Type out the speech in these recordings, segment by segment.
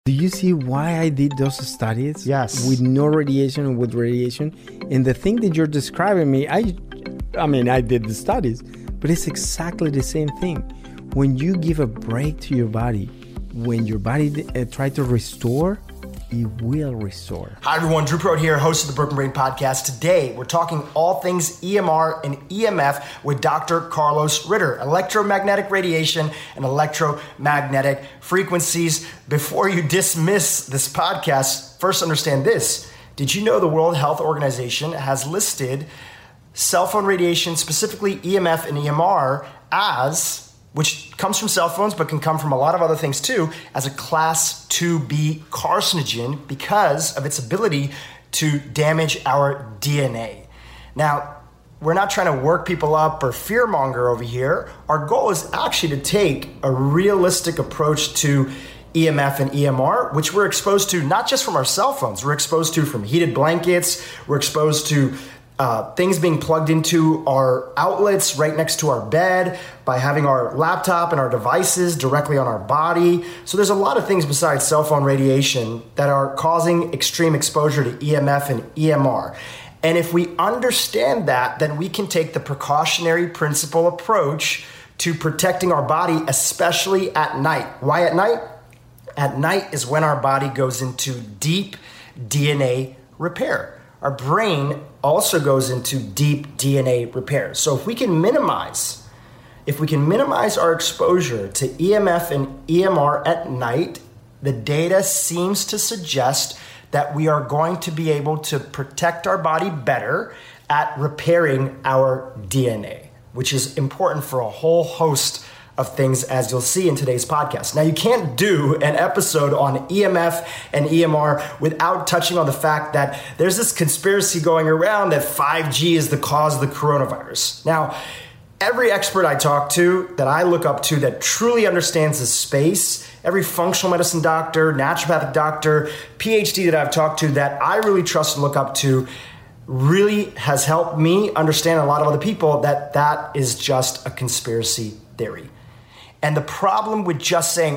Do you see why I did those studies? Yes. With no radiation and with radiation. And the thing that you're describing me, I mean, I did the studies, but it's exactly the same thing. When you give a break to your body, when your body tries to restore, it will restore. Hi everyone, Drew Prode here, host of the Broken Brain Podcast. Today, we're talking all things EMR and EMF with Dr. Carlos Ritter, electromagnetic radiation and electromagnetic frequencies. Before you dismiss this podcast, first understand this. Did you know the World Health Organization has listed cell phone radiation, specifically EMF and EMR, which comes from cell phones, but can come from a lot of other things too, as a class 2B carcinogen because of its ability to damage our DNA. Now, we're not trying to work people up or fearmonger over here. Our goal is actually to take a realistic approach to EMF and EMR, which we're exposed to not just from our cell phones, we're exposed to from heated blankets, we're exposed to things being plugged into our outlets right next to our bed, by having our laptop and our devices directly on our body. So there's a lot of things besides cell phone radiation that are causing extreme exposure to EMF and EMR. And if we understand that, then we can take the precautionary principle approach to protecting our body, especially at night. Why at night? At night is when our body goes into deep DNA repair. Our brain also goes into deep DNA repair. So if we can minimize our exposure to EMF and EMR at night, the data seems to suggest that we are going to be able to protect our body better at repairing our DNA, which is important for a whole host of things, as you'll see in today's podcast. Now, you can't do an episode on EMF and EMR without touching on the fact that there's this conspiracy going around that 5G is the cause of the coronavirus. Now, every expert I talk to, that I look up to, that truly understands the space, every functional medicine doctor, naturopathic doctor, PhD that I've talked to that I really trust and look up to, really has helped me understand, a lot of other people, that is just a conspiracy theory. And the problem with just saying,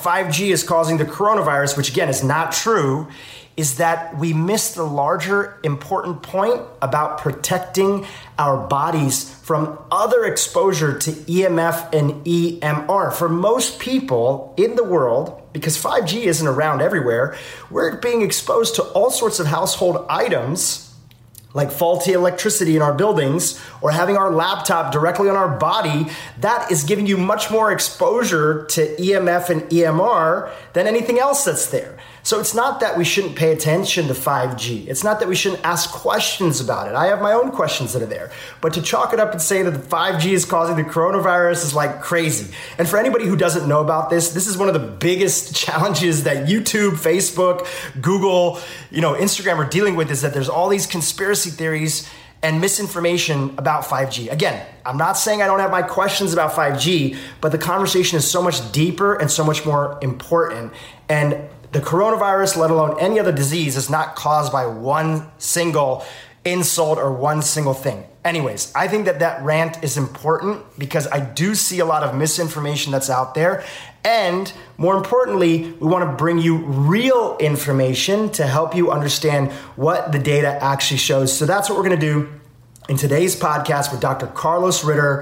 5G is causing the coronavirus, which again is not true, is that we miss the larger important point about protecting our bodies from other exposure to EMF and EMR. For most people in the world, because 5G isn't around everywhere, we're being exposed to all sorts of household items like faulty electricity in our buildings or having our laptop directly on our body. That is giving you much more exposure to EMF and EMR than anything else that's there. So it's not that we shouldn't pay attention to 5G. It's not that we shouldn't ask questions about it. I have my own questions that are there. But to chalk it up and say that the 5G is causing the coronavirus is like crazy. And for anybody who doesn't know about this is one of the biggest challenges that YouTube, Facebook, Google, Instagram are dealing with, is that there's all these conspiracy theories and misinformation about 5G. Again, I'm not saying I don't have my questions about 5G, but the conversation is so much deeper and so much more important. And the coronavirus, let alone any other disease, is not caused by one single insult or one single thing. Anyways, I think that rant is important because I do see a lot of misinformation that's out there. And more importantly, we want to bring you real information to help you understand what the data actually shows. So that's what we're going to do in today's podcast with Dr. Carlos Ritter.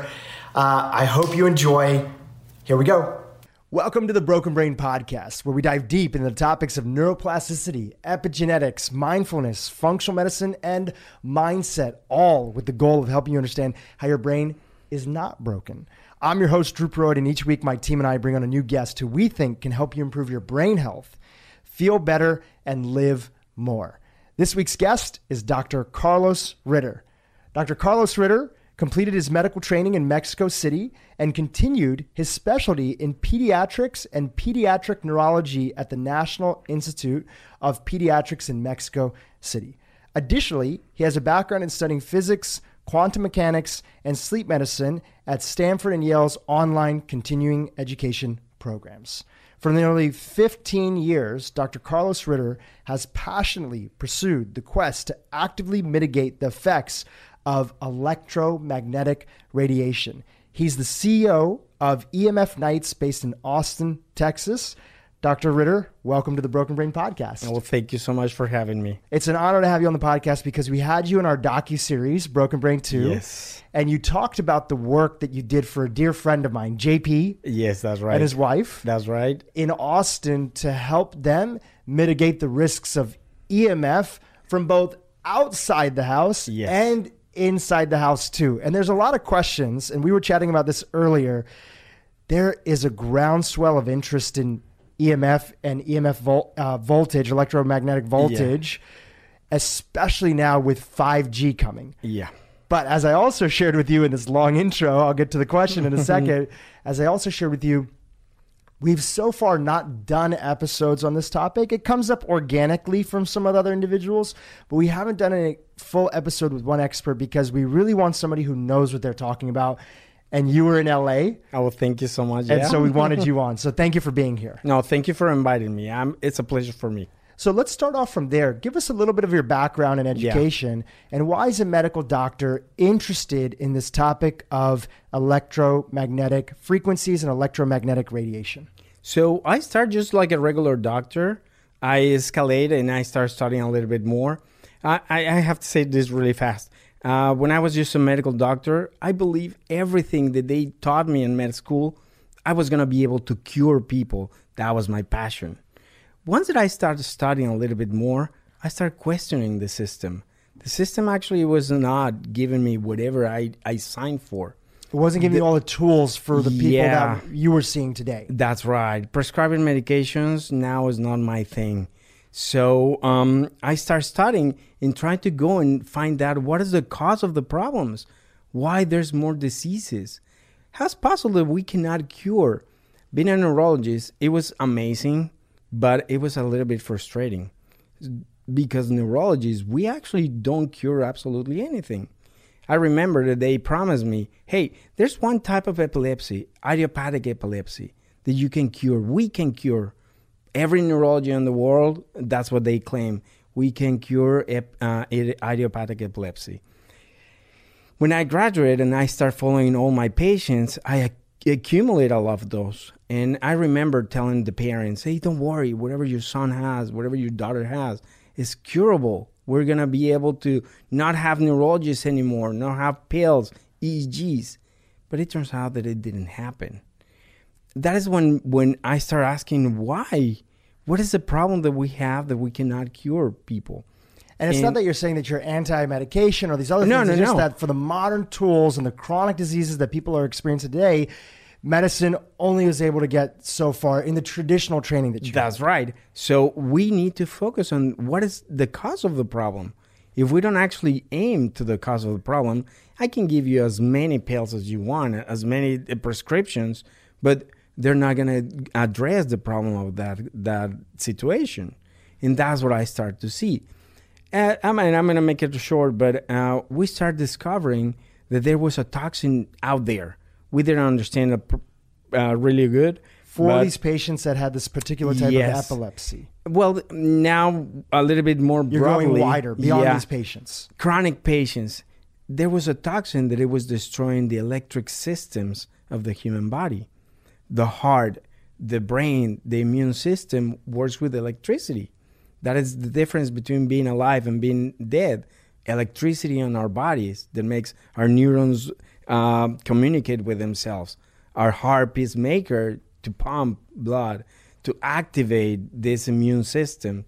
I hope you enjoy. Here we go. Welcome to the Broken Brain Podcast, where we dive deep into the topics of neuroplasticity, epigenetics, mindfulness, functional medicine, and mindset, all with the goal of helping you understand how your brain is not broken. I'm your host, Drew Prode, and each week my team and I bring on a new guest who we think can help you improve your brain health, feel better, and live more. This week's guest is Dr. Carlos Ritter. Dr. Carlos Ritter completed his medical training in Mexico City and continued his specialty in pediatrics and pediatric neurology at the National Institute of Pediatrics in Mexico City. Additionally, he has a background in studying physics, quantum mechanics, and sleep medicine at Stanford and Yale's online continuing education programs. For nearly 15 years, Dr. Carlos Ritter has passionately pursued the quest to actively mitigate the effects of electromagnetic radiation. He's the CEO of EMF Nights based in Austin, Texas. Dr. Ritter, welcome to the Broken Brain Podcast. Well, thank you so much for having me. It's an honor to have you on the podcast because we had you in our docuseries, Broken Brain 2. Yes. And you talked about the work that you did for a dear friend of mine, JP. Yes, that's right. And his wife. That's right. In Austin to help them mitigate the risks of EMF from both outside the house and inside the house too. And there's a lot of questions, and we were chatting about this earlier. There is a groundswell of interest in EMF and EMF voltage, electromagnetic voltage, especially now with 5G coming. Yeah. But as I also shared with you in this long intro, I'll get to the question in a second. As I also shared with you, we've so far not done episodes on this topic. It comes up organically from some other individuals, but we haven't done a full episode with one expert because we really want somebody who knows what they're talking about. And you were in LA. Oh, well, thank you so much. And so we wanted you on. So thank you for being here. No, thank you for inviting me. It's a pleasure for me. So let's start off from there. Give us a little bit of your background and education. And why is a medical doctor interested in this topic of electromagnetic frequencies and electromagnetic radiation? So I start just like a regular doctor. I escalate and I start studying a little bit more. I have to say this really fast. When I was just a medical doctor, I believe everything that they taught me in med school, I was going to be able to cure people. That was my passion. Once that I started studying a little bit more, I started questioning the system. The system actually was not giving me whatever I signed for. It wasn't giving you all the tools for the people that you were seeing today. That's right. Prescribing medications now is not my thing. So I start studying and trying to go and find out what is the cause of the problems, why there's more diseases. How's it possible that we cannot cure? Being a neurologist, it was amazing, but it was a little bit frustrating because neurologists, we actually don't cure absolutely anything. I remember that they promised me, hey, there's one type of epilepsy, idiopathic epilepsy, that you can cure. We can cure. Every neurology in the world, that's what they claim. We can cure idiopathic epilepsy. When I graduated and I start following all my patients, I accumulate a lot of those. And I remember telling the parents, hey, don't worry, whatever your son has, whatever your daughter has, is curable. We're going to be able to not have neurologists anymore, not have pills, EEGs. But it turns out that it didn't happen. That is when I start asking why. What is the problem that we have that we cannot cure people? And it's not that you're saying that you're anti-medication or these other things. It's just that for the modern tools and the chronic diseases that people are experiencing today, medicine only is able to get so far in the traditional training that you have. That's right. So we need to focus on what is the cause of the problem. If we don't actually aim to the cause of the problem, I can give you as many pills as you want, as many prescriptions, but they're not going to address the problem of that situation. And that's what I start to see. I'm going to make it short, but we start discovering that there was a toxin out there. We didn't understand it really good. For these patients that had this particular type of epilepsy. Well, now a little bit more broadly. You're going wider beyond these patients. Chronic patients. There was a toxin that it was destroying the electric systems of the human body. The heart, the brain, the immune system works with electricity. That is the difference between being alive and being dead. Electricity in our bodies that makes our neurons communicate with themselves. Our heart pacemaker to pump blood, to activate this immune system.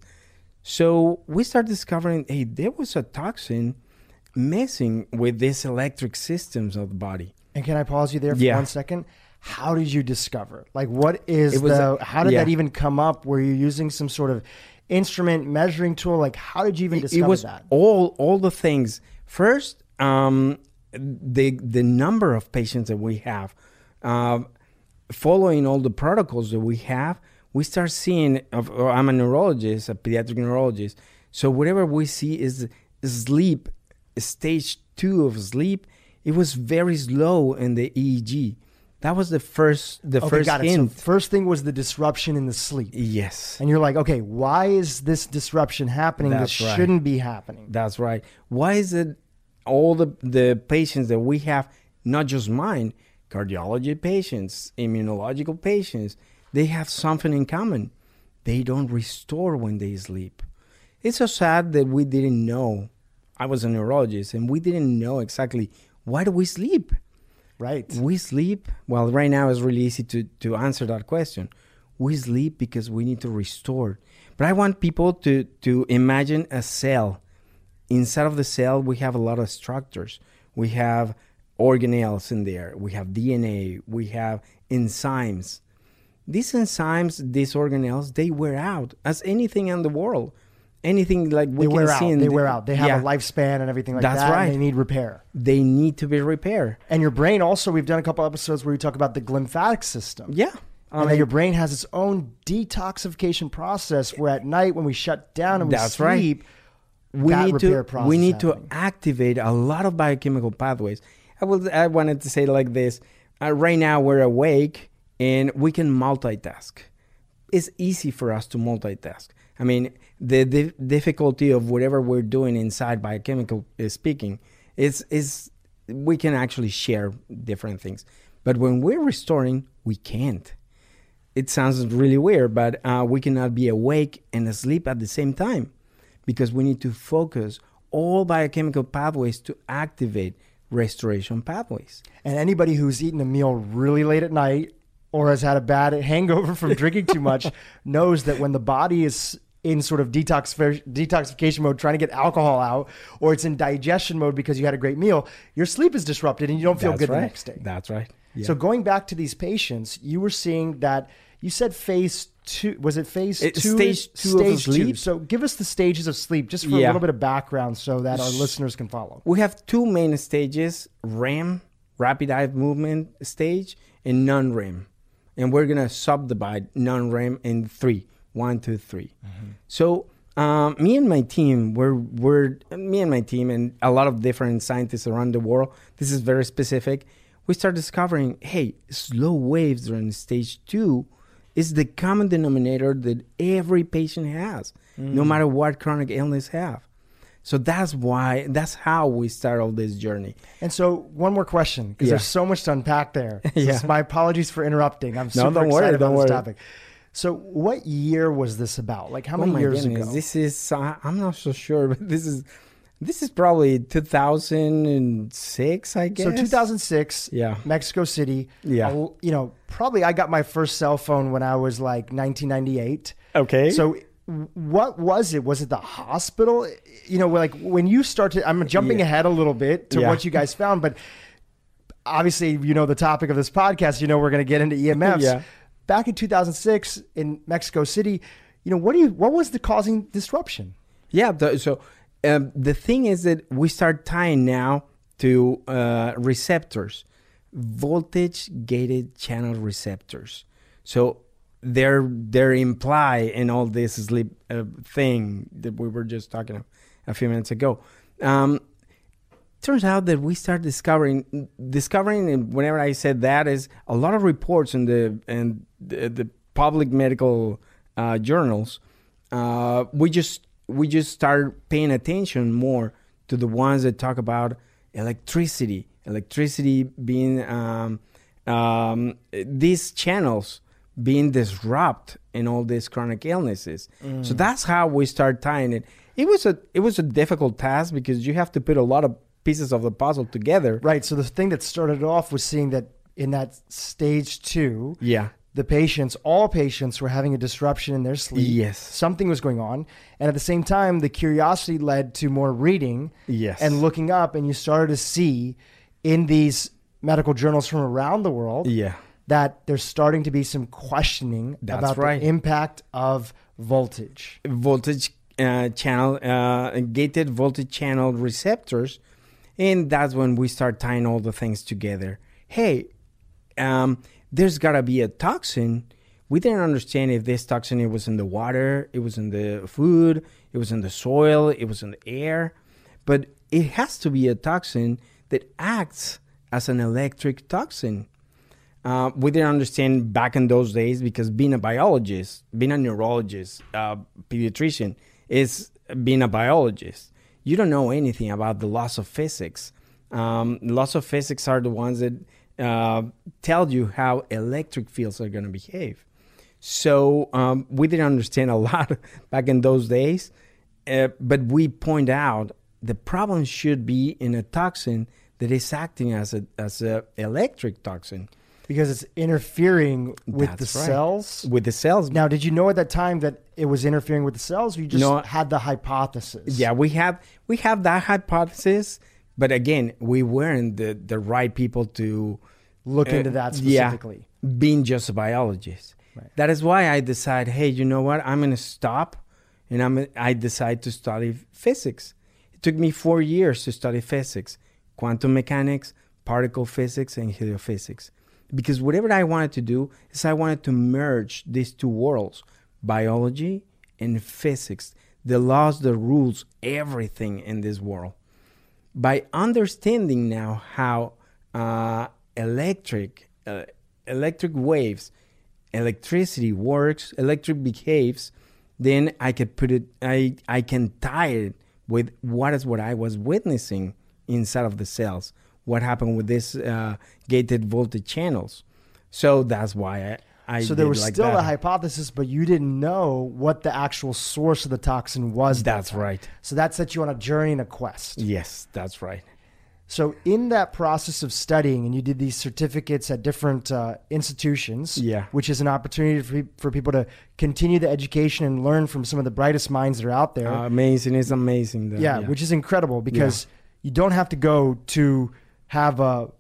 So we start discovering, hey, there was a toxin messing with these electric systems of the body. And can I pause you there for 1 second? How did you discover? Like, what is how did that even come up? Were you using some sort of instrument measuring tool? Like, how did you even discover that? It was all the things. First, the number of patients that we have, following all the protocols that we have, we start seeing, I'm a neurologist, a pediatric neurologist. So whatever we see is sleep, stage 2 of sleep. It was very slow in the EEG. That was the first got it. hint. So first thing was the disruption in the sleep. Yes. And you're like, okay, why is this disruption happening that shouldn't be happening? That's right. Why is it all the patients that we have, not just mine, cardiology patients, immunological patients, they have something in common. they don't restore when they sleep. It's so sad that we didn't know. I was a neurologist, and we didn't know exactly why do we sleep. Right. We sleep. Well, right now it's really easy to answer that question. We sleep because we need to restore. But I want people to imagine a cell. Inside of the cell, we have a lot of structures. We have organelles in there. We have DNA. We have enzymes. These enzymes, these organelles, they wear out as anything in the world. Anything like we can see. They wear out. They have a lifespan and everything like That's that. right. And they need repair. They need to be repaired. And your brain also, we've done a couple episodes where we talk about the glymphatic system. Yeah. And that your brain has its own detoxification process where at night when we shut down and we sleep, we need to activate a lot of biochemical pathways. I wanted to say it like this. Right now we're awake and we can multitask. It's easy for us to multitask. I mean, the difficulty of whatever we're doing inside biochemical speaking is we can actually share different things. But when we're restoring, we can't. It sounds really weird, but we cannot be awake and asleep at the same time because we need to focus all biochemical pathways to activate restoration pathways. And anybody who's eaten a meal really late at night or has had a bad hangover from drinking too much knows that when the body is in sort of detoxification mode, trying to get alcohol out, or it's in digestion mode because you had a great meal, your sleep is disrupted and you don't feel good the next day. That's right. Yeah. So going back to these patients, you were seeing that you said phase 2. Was it phase 2? Stage 2 of sleep. So give us the stages of sleep just for a little bit of background so that our listeners can follow. We have 2 main stages, REM, rapid eye movement stage, and non-REM. And we're going to subdivide non-REM in 3. 1, 2, 3. Mm-hmm. So me and my team, and a lot of different scientists around the world, this is very specific, we start discovering, hey, slow waves during stage 2 is the common denominator that every patient has, no matter what chronic illness have. So that's how we start all this journey. And so one more question, because there's so much to unpack there. So my apologies for interrupting. I'm super excited about this topic. So what year was this about? Like how many years ago? This is, I'm not so sure, but this is probably 2006, I guess. So 2006, Mexico City. Yeah. Probably I got my first cell phone when I was like 1998. Okay. So what was it? Was it the hospital? Like when you started, I'm jumping ahead a little bit to what you guys found, but obviously, the topic of this podcast, we're going to get into EMFs. Yeah. Back in 2006 in Mexico City, what was the causing disruption? Yeah. The thing is that we start tying now to receptors, voltage-gated channel receptors. So they're imply in all this sleep thing that we were just talking a few minutes ago. Turns out that we start discovering, and whenever I said that, is a lot of reports in the public medical journals. We just started paying attention more to the ones that talk about electricity being these channels being disrupted in all these chronic illnesses. So that's how we start tying it. It was a difficult task because you have to put a lot of pieces of the puzzle together. Right. So the thing that started off was seeing that in that stage 2, all patients were having a disruption in their sleep. Yes. Something was going on. And at the same time, the curiosity led to more reading and looking up. And you started to see in these medical journals from around the world that there's starting to be some questioning about the impact of voltage. Gated voltage channel receptors. And that's when we start tying all the things together. Hey, there's got to be a toxin. We didn't understand if this toxin, it was in the water, it was in the food, it was in the soil, it was in the air. But it has to be a toxin that acts as an electric toxin. We didn't understand back in those days because being a biologist, being a neurologist, pediatrician is being a biologist. You don't know anything about the laws of physics. Laws of physics are the ones that tell you how electric fields are going to behave. So we didn't understand a lot back in those days, but we point out the problem should be in a toxin that is acting as a electric toxin. Because it's interfering with That's the right. cells? With the cells. Now, did you know at that time that it was interfering with the cells, or you just had the hypothesis? Yeah, we have that hypothesis, but again, we weren't the right people to Look into that specifically. Yeah, being just a biologist. Right. That is why I decided, hey, you know what? I'm going to stop, and I decided to study physics. It took me 4 years to study physics, quantum mechanics, particle physics, and heliophysics. Because whatever I wanted to do is I wanted to merge these two worlds, biology and physics, the laws, the rules, everything in this world. By understanding now how electric waves, electricity works, electric behaves, then I could put it, I can tie it with what I was witnessing inside of the cells. What happened with this gated voltage channels. So that's why I So there was like still that. a hypothesis, but you didn't know what the actual source of the toxin was. That's right. So that set you on a journey and a quest. Yes, that's right. So in that process of studying, and you did these certificates at different institutions, Yeah. which is an opportunity for people to continue the education and learn from some of the brightest minds that are out there. Amazing. It's amazing. Though. Yeah, which is incredible because you don't have to go to have a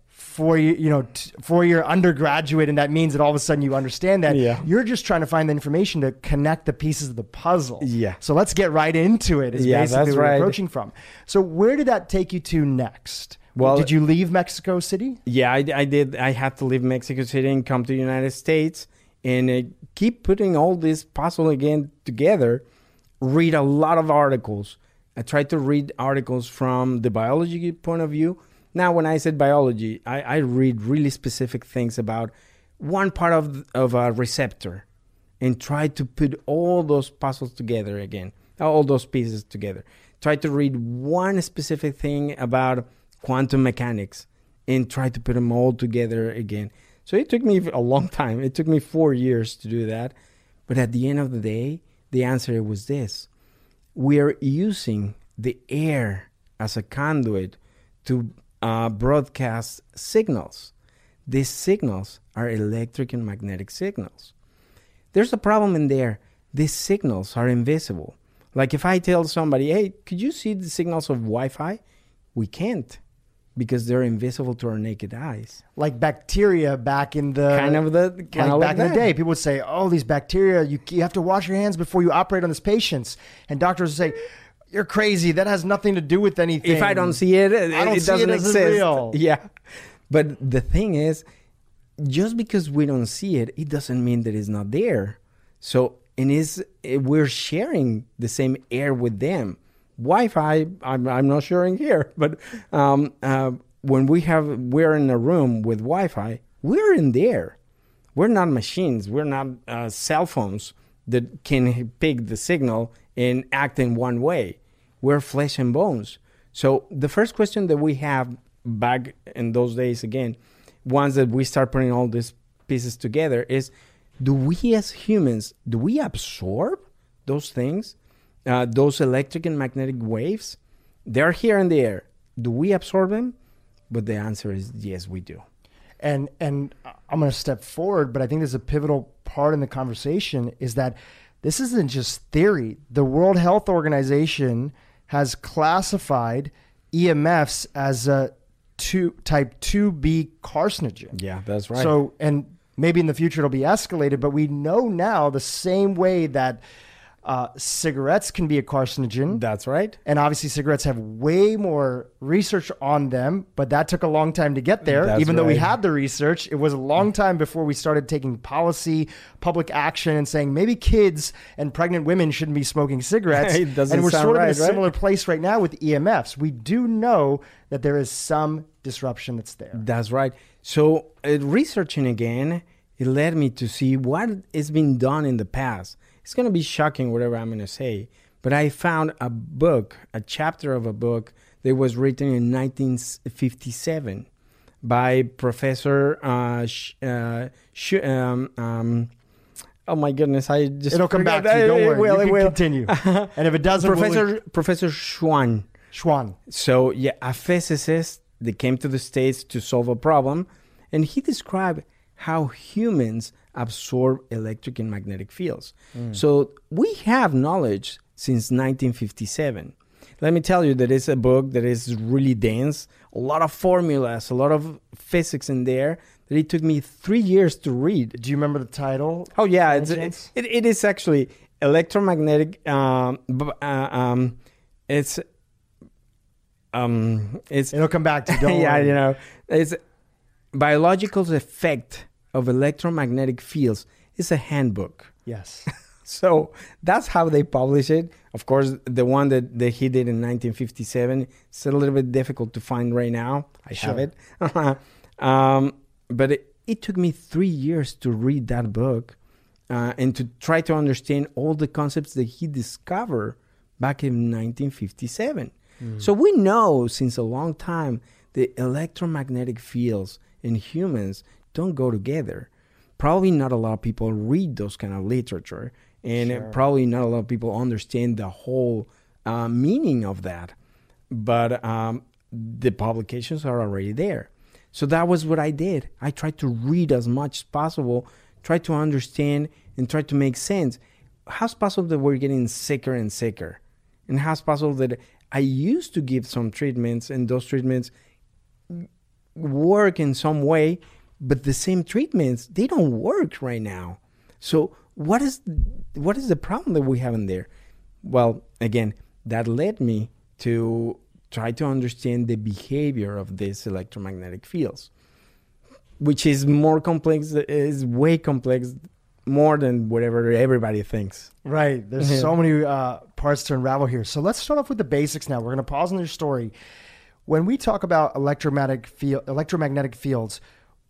4-year undergraduate, and that means that all of a sudden you understand that. Yeah. You're just trying to find the information to connect the pieces of the puzzle. Yeah. So let's get right into it. Is Yeah, basically that's where we're right. approaching from. So where did that take you to next? Well, did you leave Mexico City? Yeah, I did. I had to leave Mexico City and come to the United States and keep putting all this puzzle again together. Read a lot of articles. I tried to read articles from the biology point of view. Now, when I said biology, I read really specific things about one part of a receptor and try to put all those puzzles together again, all those pieces together. Try to read one specific thing about quantum mechanics and try to put them all together again. So it took me a long time. It took me 4 years to do that. But at the end of the day, the answer was this. We are using the air as a conduit to broadcast signals. These signals are electric and magnetic signals. There's a problem in there. These signals are invisible. Like if I tell somebody, hey, could you see the signals of Wi-Fi? We can't because they're invisible to our naked eyes. Like bacteria back in the back in the day, people would say, "Oh, these bacteria, you have to wash your hands before you operate on this patient," and doctors would say, "You're crazy. That has nothing to do with anything. If I don't see it, it doesn't exist." Real. Yeah, but the thing is, just because we don't see it, it doesn't mean that it's not there. So, we're sharing the same air with them. Wi-Fi, I'm not sharing here, but when we're in a room with Wi-Fi, we're in there. We're not machines. We're not cell phones that can pick the signal and act in one way. We're flesh and bones. So the first question that we have back in those days, again, once that we start putting all these pieces together, is do we as humans, do we absorb those things? Those electric and magnetic waves, they're here in the air. Do we absorb them? But the answer is yes, we do. And I'm going to step forward, but I think there's a pivotal part in the conversation is that this isn't just theory. The World Health Organization has classified EMFs as a type 2B carcinogen. Yeah, that's right. So, and maybe in the future it'll be escalated, but we know now the same way that cigarettes can be a carcinogen. That's right. And obviously cigarettes have way more research on them, but that took a long time to get there. That's Even though we right. had the research, it was a long time before we started taking policy, public action, and saying maybe kids and pregnant women shouldn't be smoking cigarettes. It doesn't and we're sound sort of in right, a right? similar place right now with EMFs. We do know that there is some disruption that's there. That's right. So researching again, it led me to see what has been done in the past. It's going to be shocking, whatever I'm going to say, but I found a book, a chapter of a book that was written in 1957 by Professor Oh my goodness! I just It'll come back to you. Don't worry. You can continue. And if it doesn't, Professor Schwann. So yeah, a physicist that came to the States to solve a problem, and he described how humans absorb electric and magnetic fields. So we have knowledge since 1957. Let me tell you that it's a book that is really dense, a lot of formulas, a lot of physics in there that it took me 3 years to read. Do you remember the title? Oh yeah, it is actually electromagnetic. It's it'll come back to you. Don't yeah, worry. It's biological effect of electromagnetic fields. It's a handbook. Yes. So that's how they publish it. Of course, the one that he did in 1957 is a little bit difficult to find right now. I have it. But it took me 3 years to read that book and to try to understand all the concepts that he discovered back in 1957. So we know since a long time the electromagnetic fields and humans don't go together. Probably not a lot of people read those kind of literature, and probably not a lot of people understand the whole meaning of that. But the publications are already there. So that was what I did. I tried to read as much as possible, try to understand and try to make sense. How's possible that we're getting sicker and sicker? And how's possible that I used to give some treatments and those treatments work in some way, but the same treatments, they don't work right now. So what is the problem that we have in there? Well, again, that led me to try to understand the behavior of these electromagnetic fields, which is more complex, is way complex, more than whatever everybody thinks. Right. There's so many parts to unravel here. So let's start off with the basics now. We're going to pause on your story. When we talk about electromagnetic fields,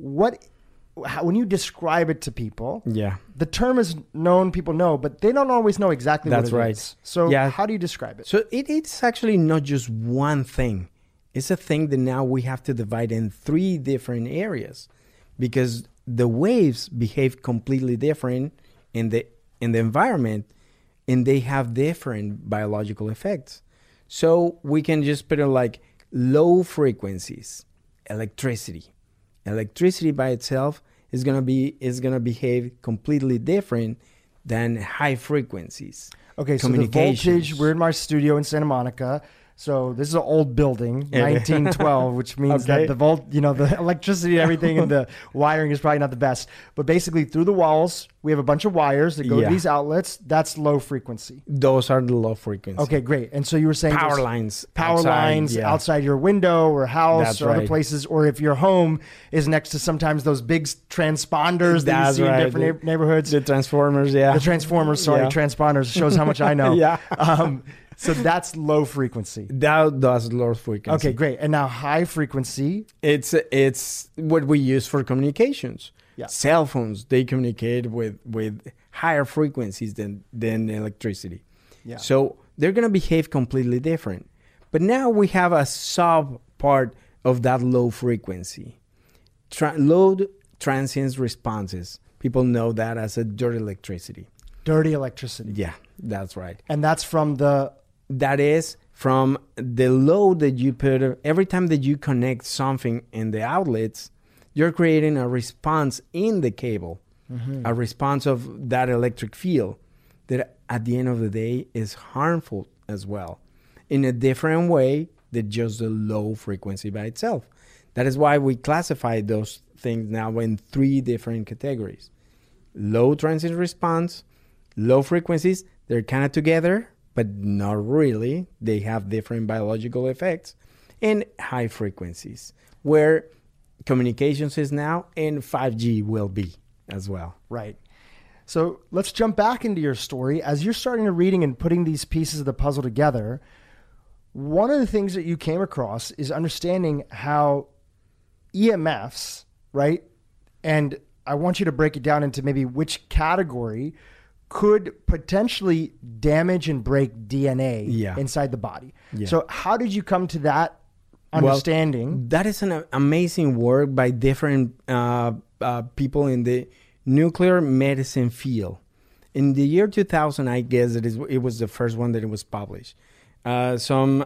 when you describe it to people, the term is known, people know, but they don't always know exactly what it is. So how do you describe it? So it's actually not just one thing. It's a thing that now we have to divide in 3 different areas, because the waves behave completely different in the environment, and they have different biological effects. So we can just put it like low frequencies, electricity. Electricity by itself is gonna behave completely different than high frequencies. Okay, so the voltage, we're in my studio in Santa Monica. So this is an old building, 1912, which means that the the electricity and everything and the wiring is probably not the best. But basically through the walls, we have a bunch of wires that go to these outlets. That's low frequency. Those are the low frequency. Okay, great. And so you were saying power lines outside your window or house or other places, or if your home is next to sometimes those big transponders that you see in different neighborhoods. The transformers, transponders shows how much I know. So that's low frequency. That's low frequency. Okay, great. And now high frequency. It's what we use for communications. Yeah. Cell phones, they communicate with higher frequencies than electricity. Yeah. So they're going to behave completely different. But now we have a sub part of that low frequency. Low transient responses. People know that as a dirty electricity. Dirty electricity. Yeah, that's right. And that's from That is from the load that you put. Every time that you connect something in the outlets, you're creating a response in the cable, a response of that electric field that at the end of the day is harmful as well, in a different way than just the low frequency by itself. That is why we classify those things now in 3 different categories. Low transient response, low frequencies, they're kind of together, but not really. They have different biological effects. And high frequencies, where communications is now and 5G will be as well. Right. So let's jump back into your story. As you're starting to reading and putting these pieces of the puzzle together, one of the things that you came across is understanding how EMFs, right? And I want you to break it down into maybe which category could potentially damage and break DNA inside the body. Yeah. So how did you come to that understanding? Well, that is an amazing work by different people in the nuclear medicine field. in the year 2000, I guess it was the first one that it was published. Some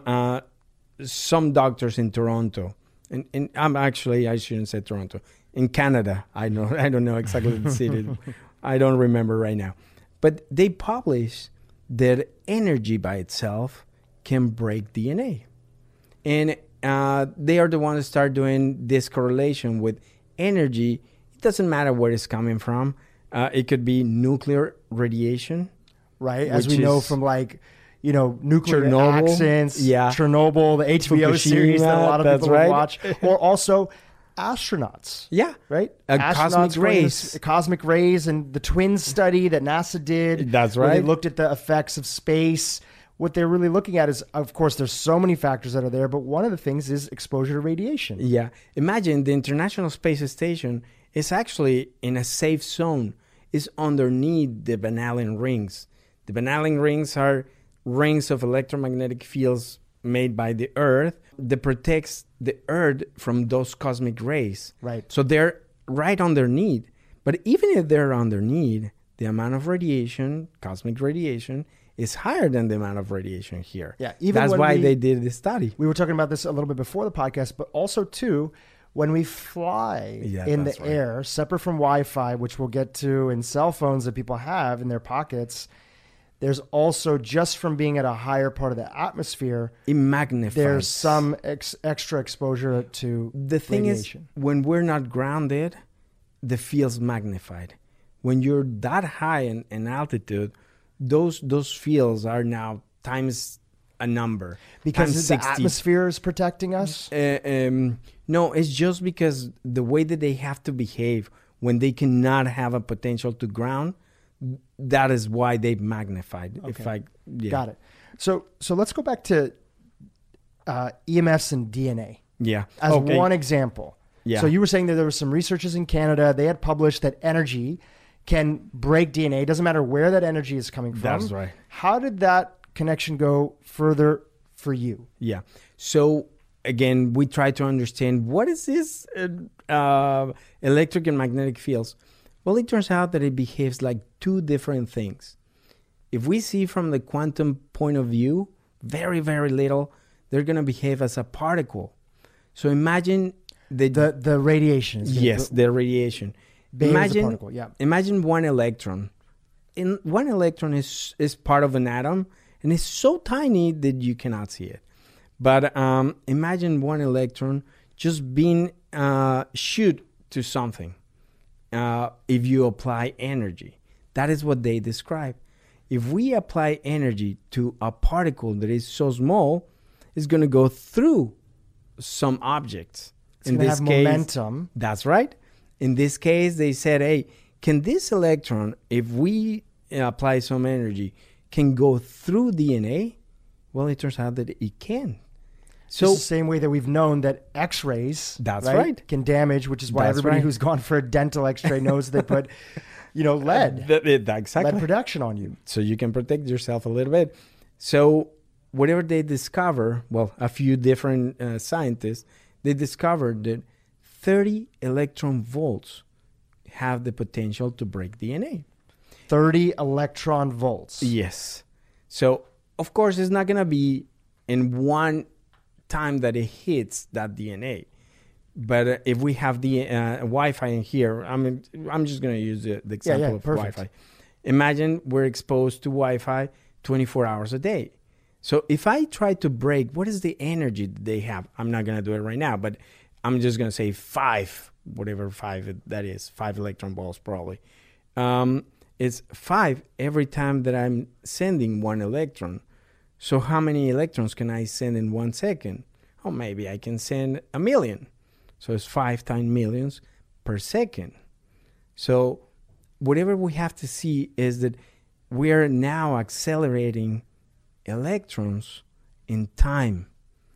doctors in Toronto, and I shouldn't say Toronto, in Canada. I don't know exactly the city. I don't remember right now. But they published that energy by itself can break DNA. And they are the ones that start doing this correlation with energy. It doesn't matter where it's coming from. It could be nuclear radiation. Right, as we know from nuclear Chernobyl, accidents, Chernobyl, the HBO Fukushima, series that a lot of people right. watch, or also astronauts. Yeah, right. Cosmic rays, and the twins study that NASA did. That's where right. They looked at the effects of space. What they're really looking at is, of course, there's so many factors that are there, but one of the things is exposure to radiation. Yeah, imagine the International Space Station is actually in a safe zone. It's underneath the Van Allen rings. The Van Allen rings are rings of electromagnetic fields made by the Earth that protects the Earth from those cosmic rays. Right. So they're right underneath. But even if they're underneath, the amount of radiation, cosmic radiation, is higher than the amount of radiation here. Yeah, even that's why they did this study. We were talking about this a little bit before the podcast, but also too, when we fly in the air, separate from Wi-Fi, which we'll get to, and cell phones that people have in their pockets, there's also, just from being at a higher part of the atmosphere, it magnifies. There's some extra exposure to the thing radiation. Is, when we're not grounded, the field's magnified. When you're that high in altitude, those fields are now times a number. Because the atmosphere is protecting us? No, it's just because the way that they have to behave when they cannot have a potential to ground, that is why they've magnified. Okay. Got it. So let's go back to EMFs and DNA. Yeah. As one example. Yeah. So you were saying that there were some researchers in Canada, they had published that energy can break DNA. It doesn't matter where that energy is coming from. That's right. How did that connection go further for you? Yeah. So again, we try to understand what is this electric and magnetic fields. Well, it turns out that it behaves like two different things. If we see from the quantum point of view, very, very little, they're going to behave as a particle. So imagine the radiation. Yes, the radiation. Imagine a particle, yeah. Imagine one electron. And one electron is part of an atom, and it's so tiny that you cannot see it. But imagine one electron just being shoot to something. If you apply energy, that is what they describe. If we apply energy to a particle that is so small, it's going to go through some objects. It's going to have momentum. That's right. In this case, they said, hey, can this electron, if we apply some energy, can go through DNA? Well, it turns out that it can. So it's the same way that we've known that X-rays can damage, which is why everybody who's gone for a dental X-ray knows they put, lead production on you. So you can protect yourself a little bit. So whatever they discover, a few different scientists, they discovered that 30 electron volts have the potential to break DNA. 30 electron volts. Yes. So, of course, it's not going to be in one time that it hits that DNA. But if we have the Wi-Fi in here, I'm just going to use the example of perfect. Wi-Fi. Imagine we're exposed to Wi-Fi 24 hours a day. So if I try to break, what is the energy that they have? I'm not going to do it right now, but I'm just going to say 5 that is, 5 electron volts probably. It's 5 every time that I'm sending one electron. So how many electrons can I send in 1 second? Oh, maybe I can send 1 million. So it's 5 times millions per second. So whatever we have to see is that we are now accelerating electrons in time.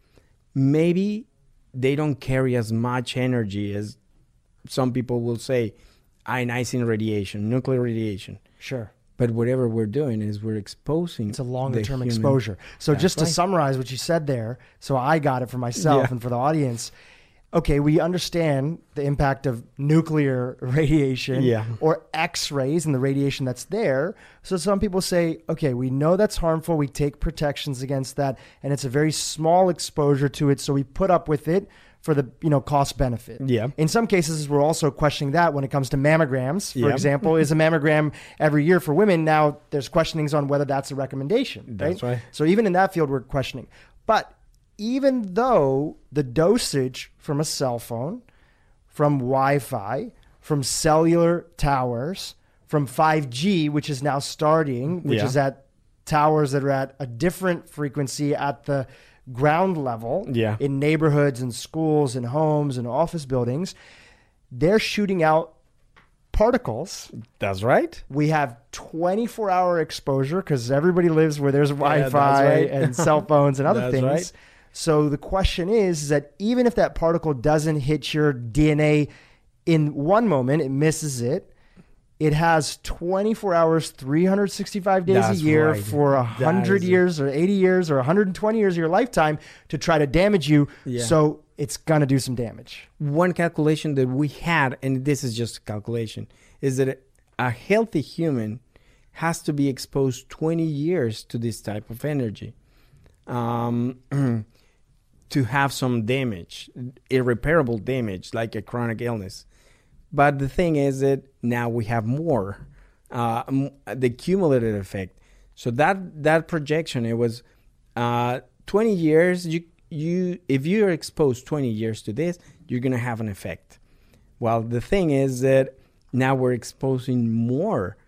Maybe they don't carry as much energy as some people will say ionizing radiation, nuclear radiation. Sure. But whatever we're doing is we're exposing. It's a longer-term exposure. So just to summarize what you said there, so I got it for myself and for the audience, okay, we understand the impact of nuclear radiation or X-rays and the radiation that's there. So some people say, okay, we know that's harmful. We take protections against that, and it's a very small exposure to it. So we put up with it for the cost benefit. Yeah. In some cases, we're also questioning that when it comes to mammograms. For example, is a mammogram every year for women? Now there's questionings on whether that's a recommendation. That's right. So even in that field, we're questioning. But even though the dosage from a cell phone, from Wi-Fi, from cellular towers, from 5G, which is now starting, which is at towers that are at a different frequency at the ground level in neighborhoods and schools and homes and office buildings, they're shooting out particles. That's right. We have 24-hour exposure because everybody lives where there's Wi-Fi and cell phones and other things. Right. So the question is that even if that particle doesn't hit your DNA in one moment, it misses it. It has 24 hours, 365 days a year for 100 years or 80 years or 120 years of your lifetime to try to damage you. Yeah. So it's going to do some damage. One calculation that we had, and this is just a calculation, is that a healthy human has to be exposed 20 years to this type of energy to have some damage, irreparable damage, like a chronic illness. But the thing is that now we have more, the cumulative effect. So that projection, it was 20 years. If you're exposed 20 years to this, you're going to have an effect. Well, the thing is that now we're exposing more.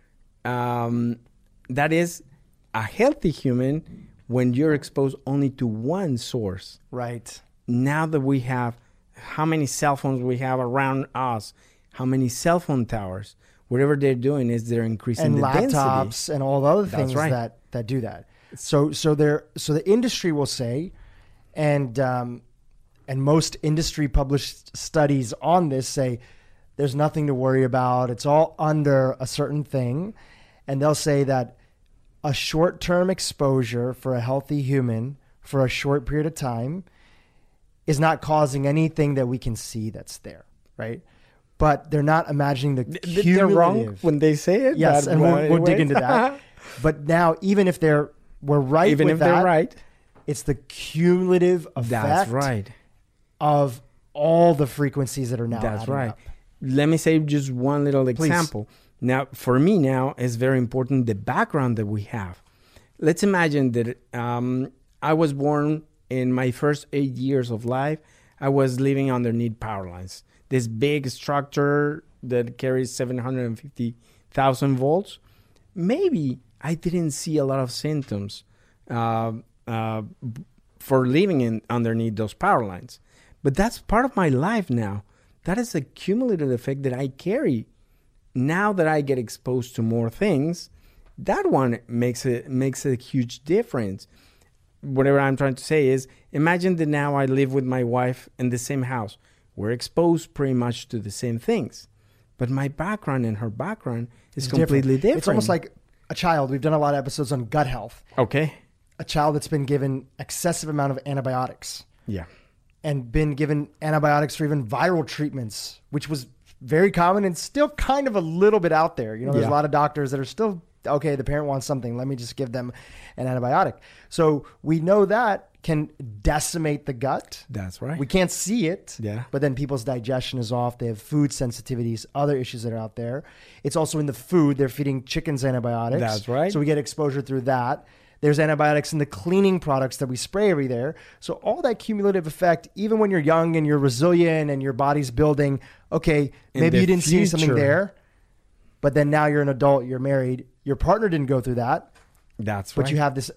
That is a healthy human when you're exposed only to one source. Right. Now that we have how many cell phones we have around us, how many cell phone towers, whatever they're doing is they're increasing the density. And laptops and all the other things that do that. So the industry will say, and most industry published studies on this say, there's nothing to worry about. It's all under a certain thing. And they'll say that a short-term exposure for a healthy human for a short period of time is not causing anything that we can see that's there, right? But they're not imagining the cumulative. They're wrong when they say it. Yes, and we'll dig into that. But now, even if we're right even with if that, they're right, it's the cumulative effect of all the frequencies that are now adding up. Let me say just one little example. Now, for me now, it's very important the background that we have. Let's imagine that I was born in my first 8 years of life. I was living underneath power lines. This big structure that carries 750,000 volts. Maybe I didn't see a lot of symptoms for living underneath those power lines. But that's part of my life now. That is a cumulative effect that I carry. Now that I get exposed to more things, that one makes a huge difference. Whatever I'm trying to say is, imagine that now I live with my wife in the same house. We're exposed pretty much to the same things. But my background and her background is completely different. It's almost like a child. We've done a lot of episodes on gut health. Okay. A child that's been given excessive amount of antibiotics. Yeah. And been given antibiotics for even viral treatments, which was very common and still kind of a little bit out there. There's a lot of doctors that are still, okay, the parent wants something, let me just give them an antibiotic. So we know that can decimate the gut. That's right. We can't see it. Yeah. But then people's digestion is off. They have food sensitivities, other issues that are out there. It's also in the food. They're feeding chickens antibiotics. That's right. So we get exposure through that. There's antibiotics in the cleaning products that we spray every day. So all that cumulative effect, even when you're young and you're resilient and your body's building, okay, maybe you didn't see something there, but then now you're an adult, you're married, your partner didn't go through that. That's right. But you have this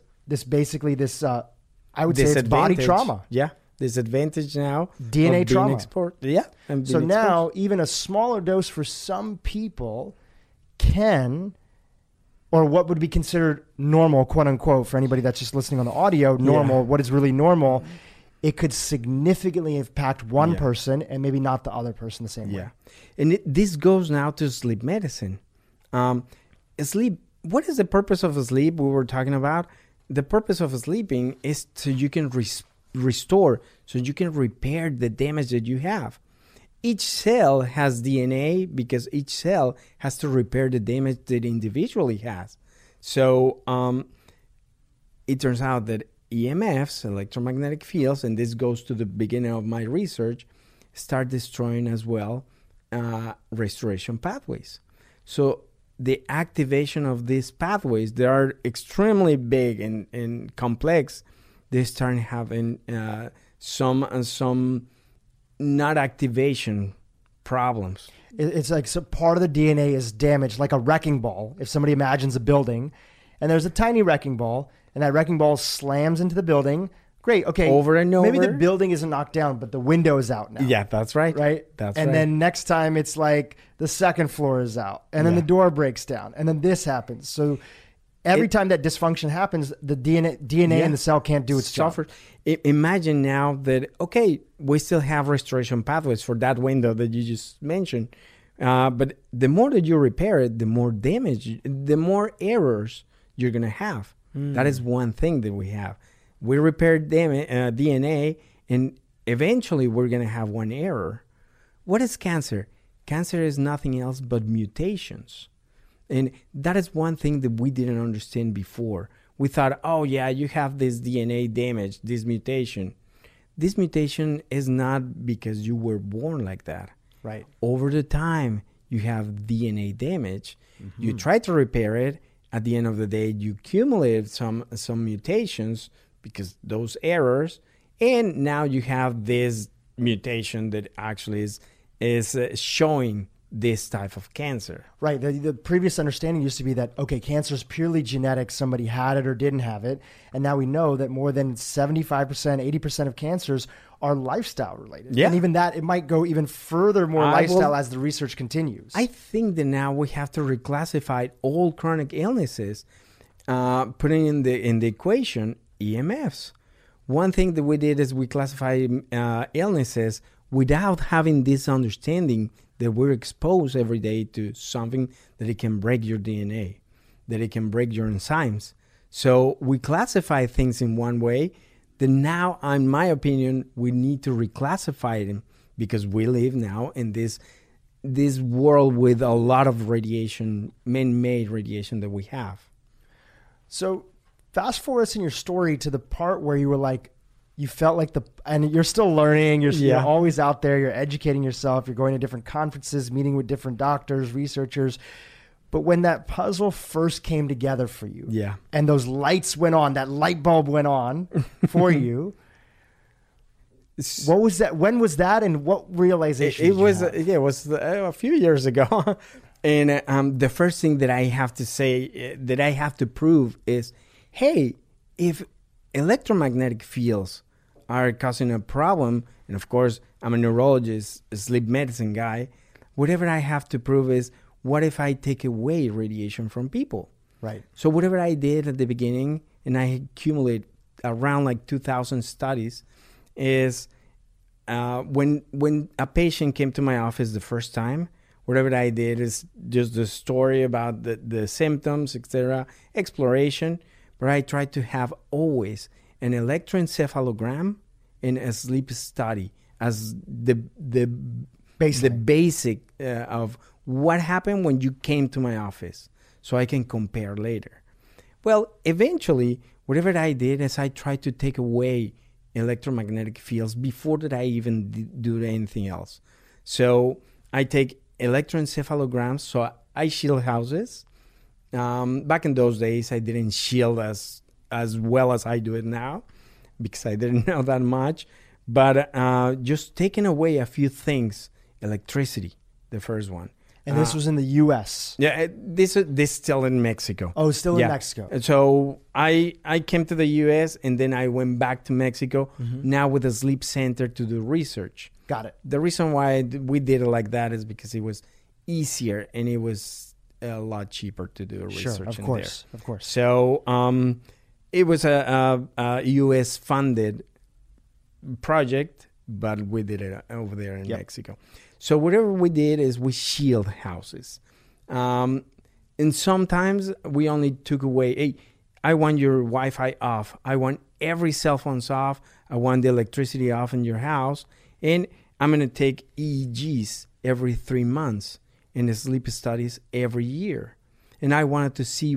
I would say it's body trauma. Yeah. This advantage now. DNA trauma. Yeah. So now even a smaller dose for some people can, or what would be considered normal, quote unquote, for anybody that's just listening on the audio, normal, what is really normal, it could significantly impact one person and maybe not the other person the same way. And this goes now to sleep medicine. Sleep, what is the purpose of sleep we were talking about? The purpose of sleeping is so you can restore, so you can repair the damage that you have. Each cell has DNA because each cell has to repair the damage that individually has. So it turns out that EMFs, electromagnetic fields, and this goes to the beginning of my research, start destroying as well restoration pathways. So the activation of these pathways, they are extremely big and complex. They start having some not activation problems. It's like so part of the DNA is damaged, like a wrecking ball. If somebody imagines a building and there's a tiny wrecking ball and that wrecking ball slams into the building, great, okay. Over and over. Maybe the building isn't knocked down, but the window is out now. Yeah, that's right. Right? And then next time it's like the second floor is out and then the door breaks down and then this happens. So every time that dysfunction happens, the DNA in the cell can't do its job. Imagine now that, okay, we still have restoration pathways for that window that you just mentioned. But the more that you repair it, the more damage, the more errors you're going to have. That is one thing that we have. We repair DNA, and eventually we're going to have one error. What is cancer? Cancer is nothing else but mutations. And that is one thing that we didn't understand before. We thought, oh, yeah, you have this DNA damage, this mutation. This mutation is not because you were born like that. Right. Over the time, you have DNA damage. Mm-hmm. You try to repair it. At the end of the day, you accumulate some mutations because those errors. And now you have this mutation that actually is showing this type of cancer. Right. The previous understanding used to be that, okay, cancer is purely genetic. Somebody had it or didn't have it. And now we know that more than 75%, 80% of cancers are lifestyle related. Yeah. And even that, it might go even further more lifestyle as the research continues. I think that now we have to reclassify all chronic illnesses, putting in the equation EMFs. One thing that we did is we classify illnesses without having this understanding that we're exposed every day to something that it can break your DNA, that it can break your enzymes. So we classify things in one way. Then now, in my opinion, we need to reclassify them because we live now in this world with a lot of radiation, man-made radiation that we have. So fast forward us in your story to the part where you were like, you felt like and you're still learning, you're always out there, you're educating yourself, you're going to different conferences, meeting with different doctors, researchers. But when that puzzle first came together for you, and those lights went on, that light bulb went on for you, what was that? When was that, and what realization? It was a few years ago, and the first thing that I have to say, that I have to prove is, hey, if electromagnetic fields are causing a problem, and of course I'm a neurologist, a sleep medicine guy, whatever I have to prove is, what if I take away radiation from people? Right. So whatever I did at the beginning, and I accumulate around like 2,000 studies, is when a patient came to my office the first time, whatever I did is just the story about the symptoms, etc., exploration. But I try to have always an electroencephalogram and a sleep study as the basic of what happened when you came to my office, so I can compare later. Well, eventually, whatever I did is I tried to take away electromagnetic fields before that I even do anything else. So I take electroencephalograms, so I shield houses. Back in those days, I didn't shield as well as I do it now because I didn't know that much. But just taking away a few things, electricity, the first one. And this was in the U.S. Yeah, this still in Mexico. Oh, still in Mexico. So I came to the U.S. and then I went back to Mexico, now with a sleep center to do research. Got it. The reason why we did it like that is because it was easier and it was a lot cheaper to do research in there. Of course. So it was a U.S. funded project, but we did it over there in Mexico. So whatever we did is we shield houses. And sometimes we only took away, I want your Wi-Fi off. I want every cell phone's off. I want the electricity off in your house. And I'm going to take EEGs every 3 months and the sleep studies every year. And I wanted to see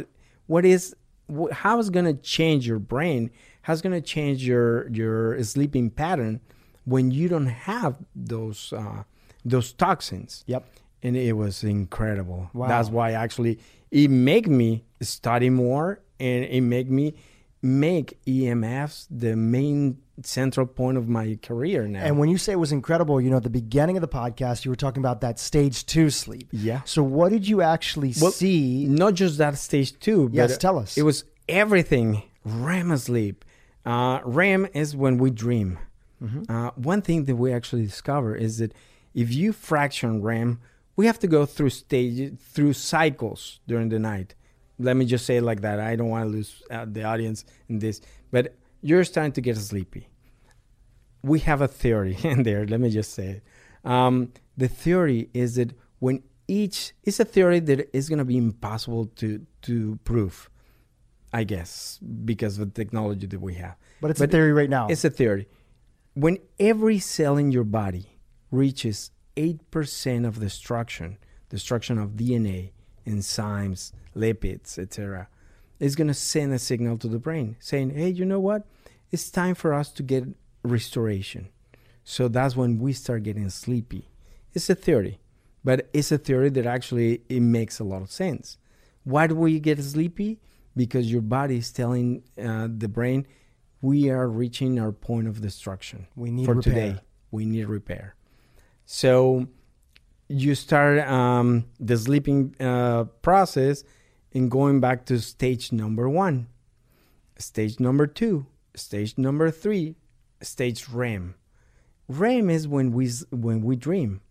how it's going to change your brain, how it's going to change your sleeping pattern when you don't have those toxins. Yep. And it was incredible. Wow. That's why actually it made me study more, and it made me make EMFs the main central point of my career now. And when you say it was incredible, at the beginning of the podcast, you were talking about that stage 2 sleep. Yeah. So what did you actually see? Not just that stage 2. Yes, but tell us. It was everything. REM sleep. REM is when we dream. One thing that we actually discover is that if you fraction REM, we have to go through cycles during the night. Let me just say it like that. I don't want to lose the audience in this. But you're starting to get sleepy. We have a theory in there. Let me just say it. The theory is that it's a theory that is going to be impossible to prove, I guess, because of the technology that we have. But it's a theory right now. It's a theory. When every cell in your body reaches 8% of destruction of DNA, enzymes, lipids, etc., it's going to send a signal to the brain saying, hey, you know what? It's time for us to get restoration. So that's when we start getting sleepy. It's a theory, but it's a theory that actually it makes a lot of sense. Why do we get sleepy? Because your body is telling the brain, we are reaching our point of destruction. We need for repair. Today. We need repair. So you start the sleeping process and going back to stage number 1, stage number 2, stage number 3, stage REM. REM is when we dream.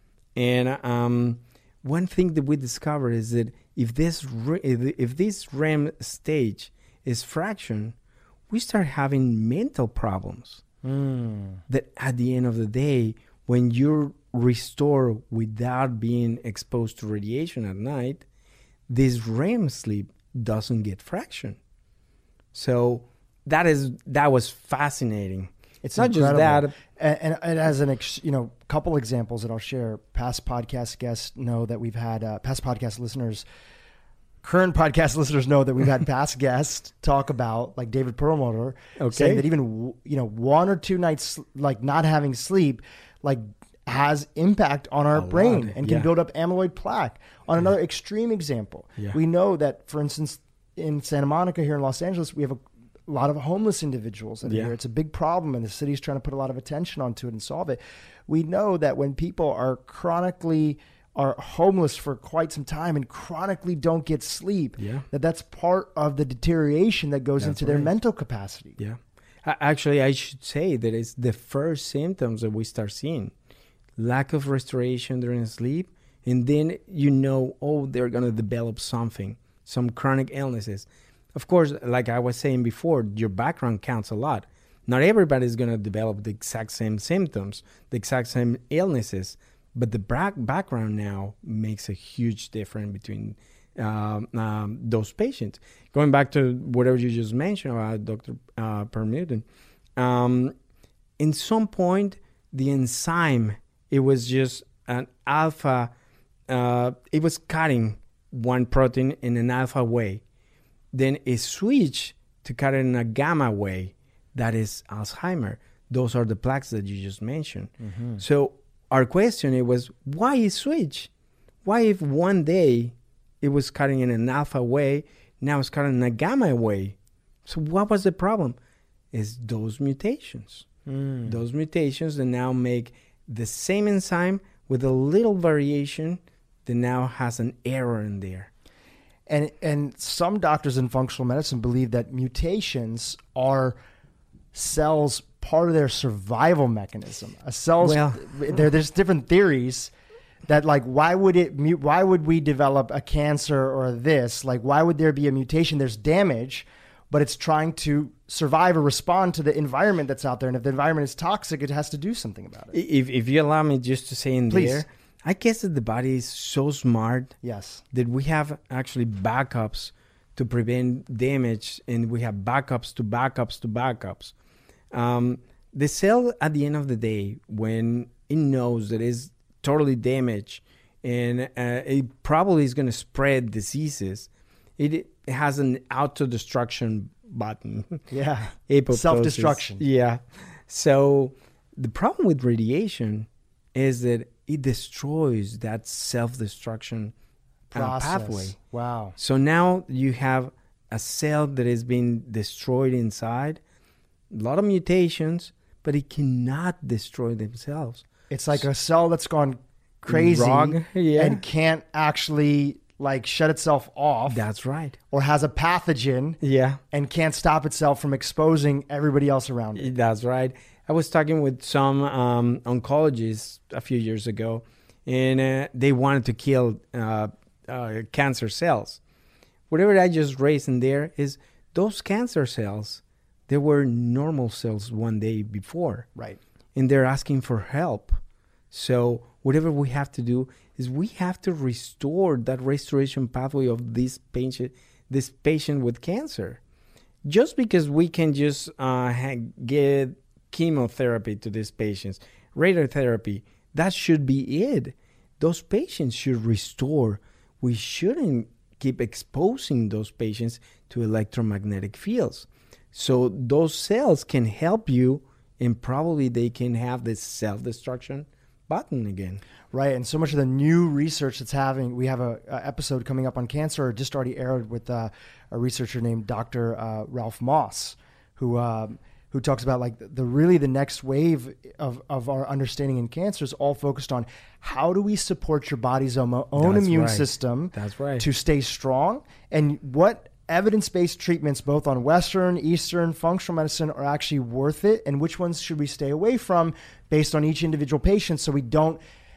And one thing that we discovered is that if this REM stage is fraction, we start having mental problems. That at the end of the day, when you're restored without being exposed to radiation at night, this REM sleep doesn't get fraction. So that was fascinating. It's not incredible. just that. And as couple examples that I'll share, past podcast guests know that we've had past podcast listeners. Current podcast listeners know that we've had past guests talk about, like David Perlmutter, saying that even 1 or 2 nights like not having sleep, like has impact on our brain and can build up amyloid plaque. On another extreme example, we know that, for instance, in Santa Monica here in Los Angeles, we have a lot of homeless individuals that are here. It's a big problem, and the city's trying to put a lot of attention onto it and solve it. We know that when people are homeless for quite some time and chronically don't get sleep, that's part of the deterioration that goes into their mental capacity. Yeah. Actually, I should say that it's the first symptoms that we start seeing. Lack of restoration during sleep, and then they're going to develop some chronic illnesses. Of course, like I was saying before, your background counts a lot. Not everybody's going to develop the exact same symptoms, the exact same illnesses, but the background now makes a huge difference between those patients. Going back to whatever you just mentioned about Dr. Perlmutter, in some point, the enzyme, it was just an alpha, it was cutting one protein in an alpha way. Then it switched to cut it in a gamma way. That is Alzheimer. Those are the plaques that you just mentioned. Mm-hmm. So our question was, why it switch? Why if one day it was cutting in an alpha way, now it's cutting in a gamma way? So what was the problem? It's those mutations. Those mutations that now make the same enzyme with a little variation that now has an error in there. And some doctors in functional medicine believe that mutations are cells' part of their survival mechanism. There's different theories that, like, why would we develop a cancer or this? Like, why would there be a mutation? There's damage, but it's trying to survive or respond to the environment that's out there. And if the environment is toxic, it has to do something about it. If you allow me just to say Please. There, I guess that the body is so smart yes, that we have actually backups to prevent damage, and we have backups to backups to backups. The cell, at the end of the day, when it knows that it's totally damaged and it probably is going to spread diseases, it has an auto-destruction button. Yeah. Apoptosis. Self-destruction. Yeah. So the problem with radiation is that it destroys that self-destruction pathway. Wow. So now you have a cell that is being destroyed inside, a lot of mutations, but it cannot destroy themselves. It's like a cell that's gone crazy and can't actually like shut itself off. That's right. Or has a pathogen and can't stop itself from exposing everybody else around it. That's right. I was talking with some oncologists a few years ago, and they wanted to kill cancer cells. Whatever I just raised in there is those cancer cells, they were normal cells one day before. Right. And they're asking for help. So whatever we have to do is we have to restore that restoration pathway of this patient with cancer. Just because we can just get chemotherapy to these patients, radiotherapy, that should be it. Those patients should restore. We shouldn't keep exposing those patients to electromagnetic fields. So those cells can help you, and probably they can have this self-destruction button again. Right, and so much of the new research that's we have a episode coming up on cancer, just already aired with a researcher named Dr. Ralph Moss, who talks about like the next wave of our understanding in cancer is all focused on how do we support your body's own immune system to stay strong, and what evidence-based treatments both on Western, Eastern, functional medicine are actually worth it, and which ones should we stay away from based on each individual patient so we don't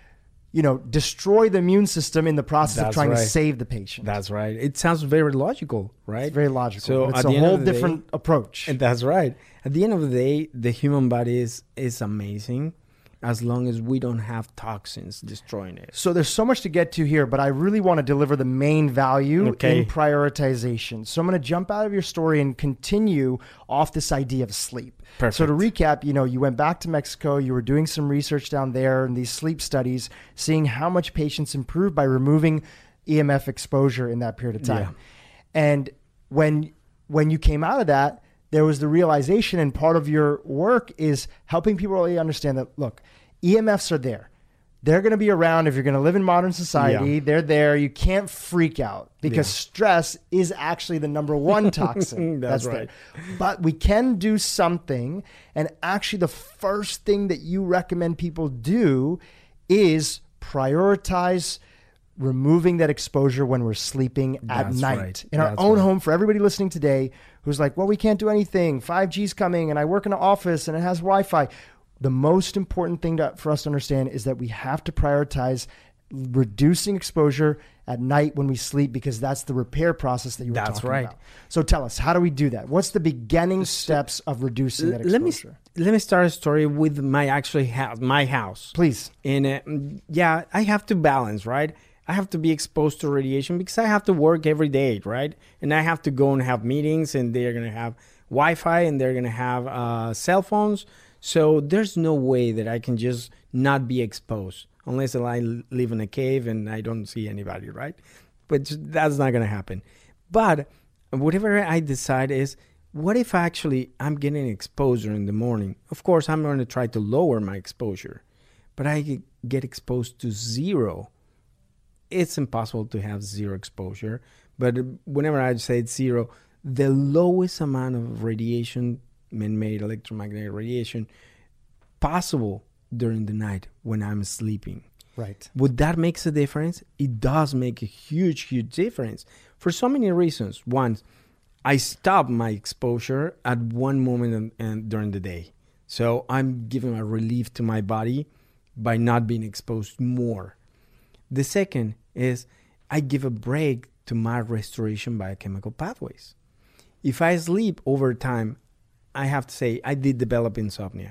destroy the immune system in the process of trying to save the patient. That's right. It sounds very logical, right? It's very logical. So it's a whole different approach. And that's right. At the end of the day, the human body is amazing as long as we don't have toxins destroying it. So there's so much to get to here, but I really want to deliver the main value in prioritization. So I'm going to jump out of your story and continue off this idea of sleep. Perfect. So to recap, you went back to Mexico, you were doing some research down there in these sleep studies, seeing how much patients improved by removing EMF exposure in that period of time. Yeah. And when you came out of that, there was the realization, and part of your work is helping people really understand that, look, EMFs are there. They're going to be around if you're going to live in modern society. Yeah. They're there. You can't freak out because stress is actually the number one toxin. That's right. There. But we can do something. And actually the first thing that you recommend people do is prioritize removing that exposure when we're sleeping at night in our own home. For everybody listening today who's like, well, we can't do anything. 5G's coming and I work in an office and it has Wi-Fi. The most important thing for us to understand is that we have to prioritize reducing exposure at night when we sleep, because that's the repair process that you were talking about. So tell us, how do we do that? What's the beginning steps of reducing that exposure? Let me start a story with my house. Please. And I have to balance, right? I have to be exposed to radiation because I have to work every day, right? And I have to go and have meetings, and they're going to have Wi-Fi, and they're going to have cell phones. So there's no way that I can just not be exposed unless I live in a cave and I don't see anybody, right? But that's not going to happen. But whatever I decide is, what if I'm getting exposure in the morning? Of course, I'm going to try to lower my exposure, but I get exposed to zero. It's impossible to have zero exposure, but whenever I say it's zero, the lowest amount of radiation, man-made electromagnetic radiation, possible during the night when I'm sleeping. Right. Would that make a difference? It does make a huge, huge difference for so many reasons. One, I stop my exposure at one moment and during the day. So I'm giving a relief to my body by not being exposed more. The second is I give a break to my restoration biochemical pathways. If I sleep over time, I have to say I did develop insomnia.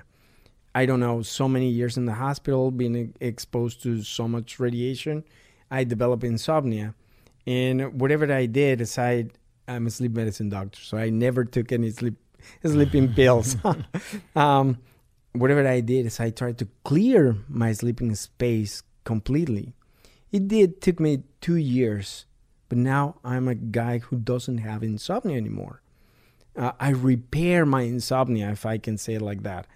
I don't know, so many years in the hospital, being exposed to so much radiation, I developed insomnia. And whatever I did is I I'm a sleep medicine doctor, so I never took any sleeping pills. Whatever I did is I tried to clear my sleeping space completely. It took me 2 years, but now I'm a guy who doesn't have insomnia anymore. I repair my insomnia, if I can say it like that.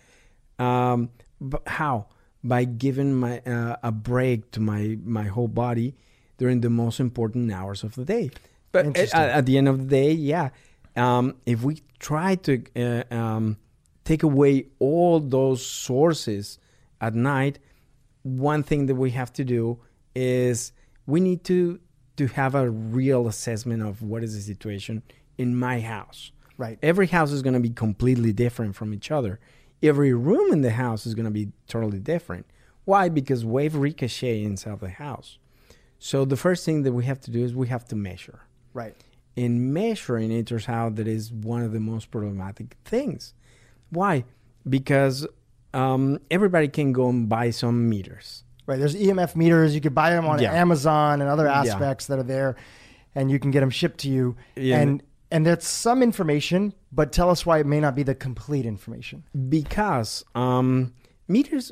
But how? By giving my a break to my whole body during the most important hours of the day. But at the end of the day, yeah, if we try to take away all those sources at night, one thing that we have to do is we need to have a real assessment of what is the situation in my house. Right. Every house is going to be completely different from each other. Every room in the house is going to be totally different. Why? Because wave ricochet inside the house. So the first thing that we have to do is we have to measure. Right. In measuring, it turns out that is one of the most problematic things. Why? Because everybody can go and buy some meters. Right. There's EMF meters. You could buy them on Amazon and other aspects that are there, and you can get them shipped to you. Yeah. And that's some information, but tell us why it may not be the complete information. Because meters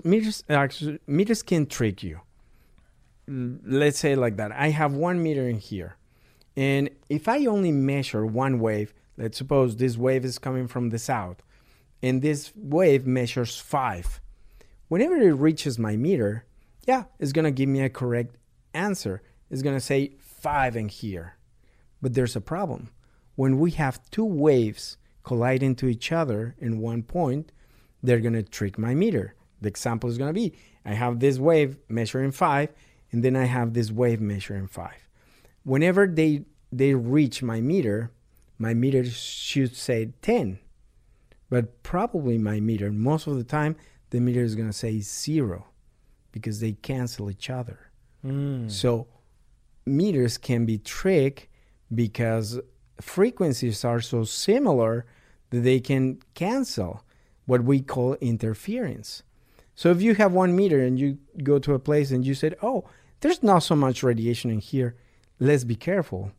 can trick you. Let's say it like that. I have 1 meter in here. And if I only measure one wave, let's suppose this wave is coming from the south, and this wave measures 5. Whenever it reaches my meter, it's going to give me a correct answer. It's going to say 5 in here. But there's a problem. When we have 2 waves collide into each other in one point, they're going to trick my meter. The example is going to be, I have this wave measuring 5, and then I have this wave measuring 5. Whenever they reach my meter should say 10. But probably my meter, most of the time, the meter is going to say 0 because they cancel each other. So meters can be tricked because frequencies are so similar that they can cancel what we call interference. So if you have 1 meter and you go to a place and you said, oh, there's not so much radiation in here, let's be careful.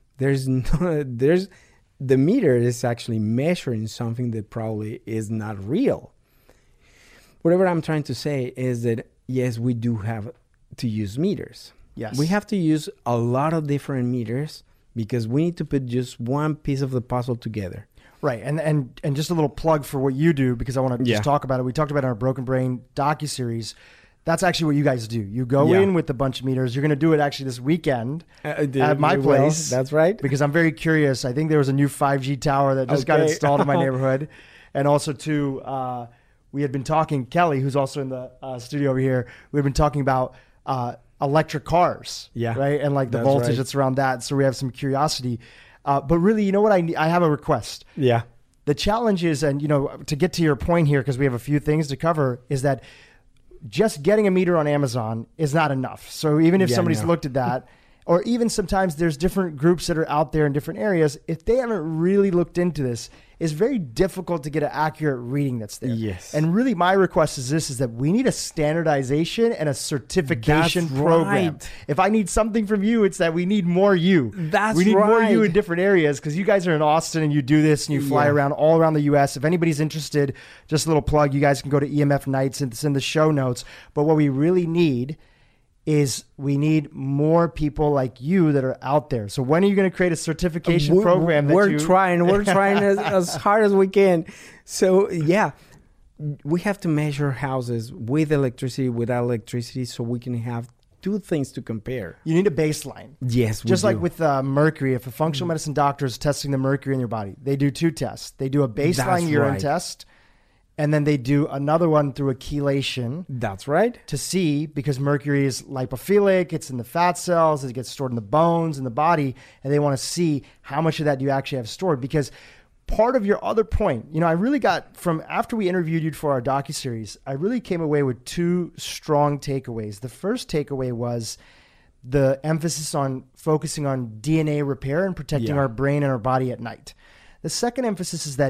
The meter is actually measuring something that probably is not real. Whatever I'm trying to say is that, yes, we do have to use meters. Yes. We have to use a lot of different meters because we need to put just one piece of the puzzle together. Right. And just a little plug for what you do, because I want to just talk about it. We talked about it in our Broken Brain docuseries. That's actually what you guys do. You go in with a bunch of meters. You're going to do it actually this weekend at my place. That's right. Because I'm very curious. I think there was a new 5G tower that just got installed in my neighborhood. And also, too, we had been talking, Kelly, who's also in the studio over here, we had been talking about electric cars. Yeah. Right? And like the voltage that's around that. So we have some curiosity. But really, you know what? I have a request. Yeah. The challenge is, and you know, to get to your point here, because we have a few things to cover, is that just getting a meter on Amazon is not enough. So even if somebody's looked at that, or even sometimes there's different groups that are out there in different areas, if they haven't really looked into this, it's very difficult to get an accurate reading that's there. Yes. And really my request is this, is that we need a standardization and a certification program. Right. If I need something from you, it's that we need more you. We need more you in different areas, because you guys are in Austin and you do this and you fly around all around the U.S. If anybody's interested, just a little plug, you guys can go to EMF Nights, and it's in the show notes. But what we really need is we need more people like you that are out there. So when are you going to create a certification program? We're trying as hard as we can. So we have to measure houses with electricity, without electricity, so we can have 2 things to compare. You need a baseline. Yes, just like with mercury. If a functional medicine doctor is testing the mercury in your body, they do 2 tests. They do a baseline urine test, and then they do another one through a chelation. That's right. To see, because mercury is lipophilic, it's in the fat cells, it gets stored in the bones, in the body, and they want to see how much of that do you actually have stored. Because part of your other point, you know, I really got from after we interviewed you for our docuseries, I really came away with 2 strong takeaways. The first takeaway was the emphasis on focusing on DNA repair and protecting our brain and our body at night. The second emphasis is that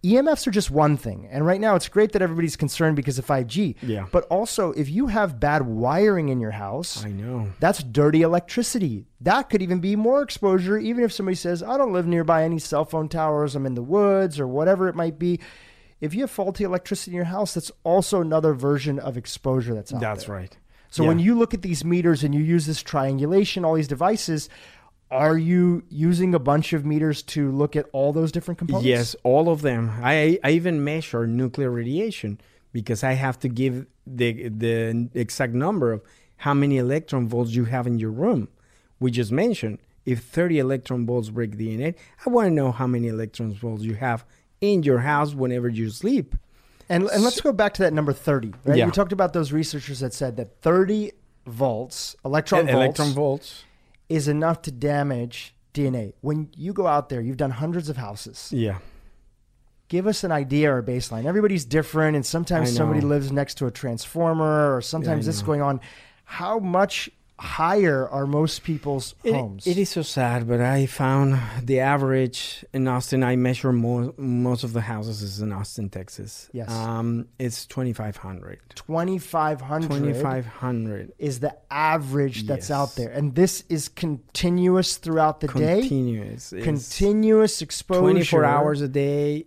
EMFs are just one thing. And right now it's great that everybody's concerned because of 5G. Yeah. But also, if you have bad wiring in your house, I know. that's dirty electricity. That could even be more exposure, even if somebody says, I don't live nearby any cell phone towers, I'm in the woods or whatever it might be. If you have faulty electricity in your house, that's also another version of exposure that's out there. That's right. So when you look at these meters and you use this triangulation, all these devices, are you using a bunch of meters to look at all those different components? Yes, all of them. I even measure nuclear radiation because I have to give the exact number of how many electron volts you have in your room. We just mentioned if 30 electron volts break DNA, I want to know how many electron volts you have in your house whenever you sleep. And let's go back to that number 30. Right? Yeah. We talked about those researchers that said that 30 volts, electron volts, is enough to damage DNA. When you go out there, you've done hundreds of houses. Yeah. Give us an idea or a baseline. Everybody's different, and sometimes somebody lives next to a transformer, or sometimes this is going on. How much higher are most people's homes? It is so sad, but I found the average in Austin. I measure most of the houses is in Austin, Texas. Yes. It's 2,500. 2,500. 2,500 is the average that's out there. And this is continuous throughout the day. Continuous exposure. 24 hours a day,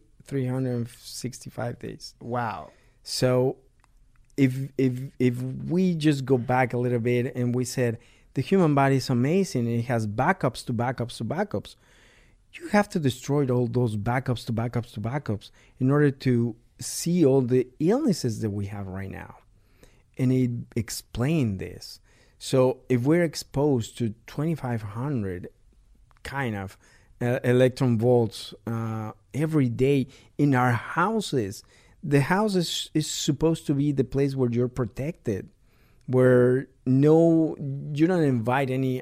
365 days. Wow. So if we just go back a little bit and we said the human body is amazing, it has backups to backups to backups, you have to destroy all those backups to backups to backups in order to see all the illnesses that we have right now. And it explained this. So if we're exposed to 2,500 kind of electron volts every day in our houses, the house is supposed to be the place where you're protected, where you don't invite any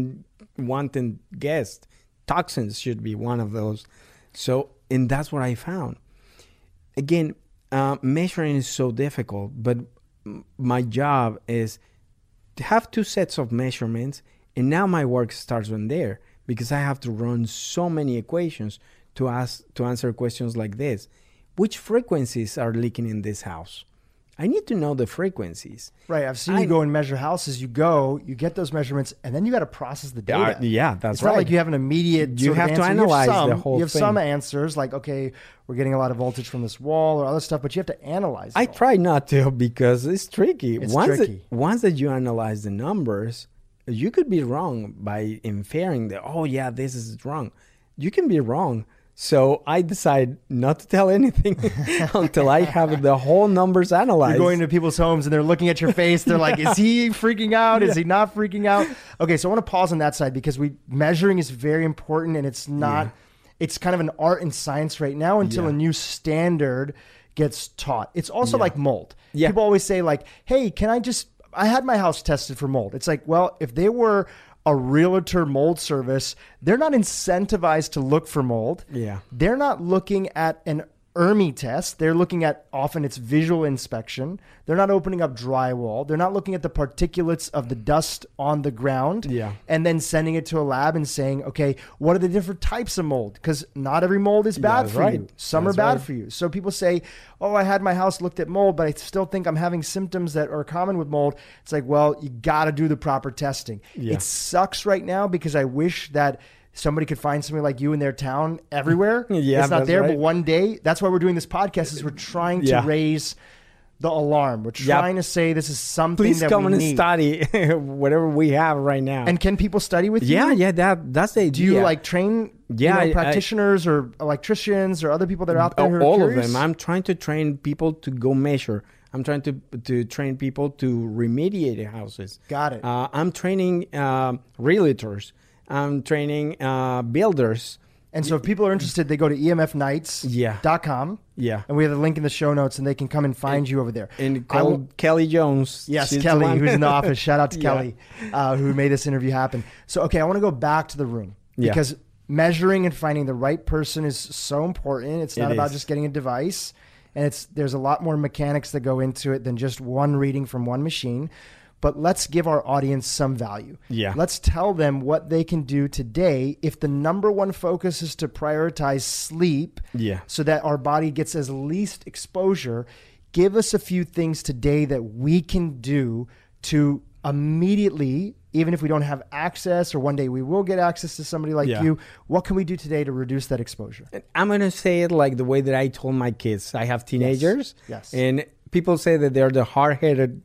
unwanted guests. Toxins should be one of those. So, and that's what I found. Again, measuring is so difficult, but my job is to have two sets of measurements, and now my work starts from there because I have to run so many equations to answer questions like this. Which frequencies are leaking in this house? I need to know the frequencies. Right. I've seen you go and measure houses. You get those measurements, and then you got to process the data. Yeah, that's it's right. It's not like you have an immediate You have to analyze the whole thing. You have some answers, like, okay, we're getting a lot of voltage from this wall or other stuff, but you have to analyze it. I try not to because it's tricky. It's tricky. Once that you analyze the numbers, you could be wrong by inferring that, oh, yeah, this is wrong. You can be wrong. So I decide not to tell anything until I have the whole numbers analyzed. You're going to people's homes and they're looking at your face. They're like, is he freaking out? Is he not freaking out? Okay, so I want to pause on that side because measuring is very important, and it's not, it's kind of an art and science right now until a new standard gets taught. It's also like mold. Yeah. People always say like, hey, I had my house tested for mold. It's like, well, if they were a realtor mold service, they're not incentivized to look for mold. Yeah. They're not looking at an ERMI test. They're looking at often it's visual inspection. They're not opening up drywall. They're not looking at the particulates of the dust on the ground and then sending it to a lab and saying, okay, what are the different types of mold? Because not every mold is bad for you. Some are bad for you. So people say, oh, I had my house looked at mold, but I still think I'm having symptoms that are common with mold. It's like, well, you got to do the proper testing. Yeah. It sucks right now because I wish that somebody could find somebody like you in their town everywhere. It's not there, but one day, that's why we're doing this podcast, is we're trying to raise the alarm. We're trying to say this is something Please that come we and need. Study whatever we have right now. And can people study with you? Yeah, that's the idea. Do you like train practitioners or electricians or other people that are out there who are all curious? of them. I'm trying to train people to go measure. I'm trying to train people to remediate houses. Got it. I'm training realtors. I'm training builders. And so if people are interested, they go to emfnights.com. Yeah. And we have a link in the show notes, and they can come and find you over there. And call Kelly Jones. Yes, Kelly, who's in the office. Shout out to Kelly, who made this interview happen. So, okay, I want to go back to the room because measuring and finding the right person is so important. It's not about just getting a device. And there's a lot more mechanics that go into it than just one reading from one machine. but let's give our audience some value. Yeah. Let's tell them what they can do today if the number one focus is to prioritize sleep so that our body gets as least exposure. Give us a few things today that we can do to immediately, even if we don't have access or one day we will get access to somebody like you, what can we do today to reduce that exposure? I'm going to say it like the way that I told my kids. I have teenagers. Yes. And people say that they're the hard-headed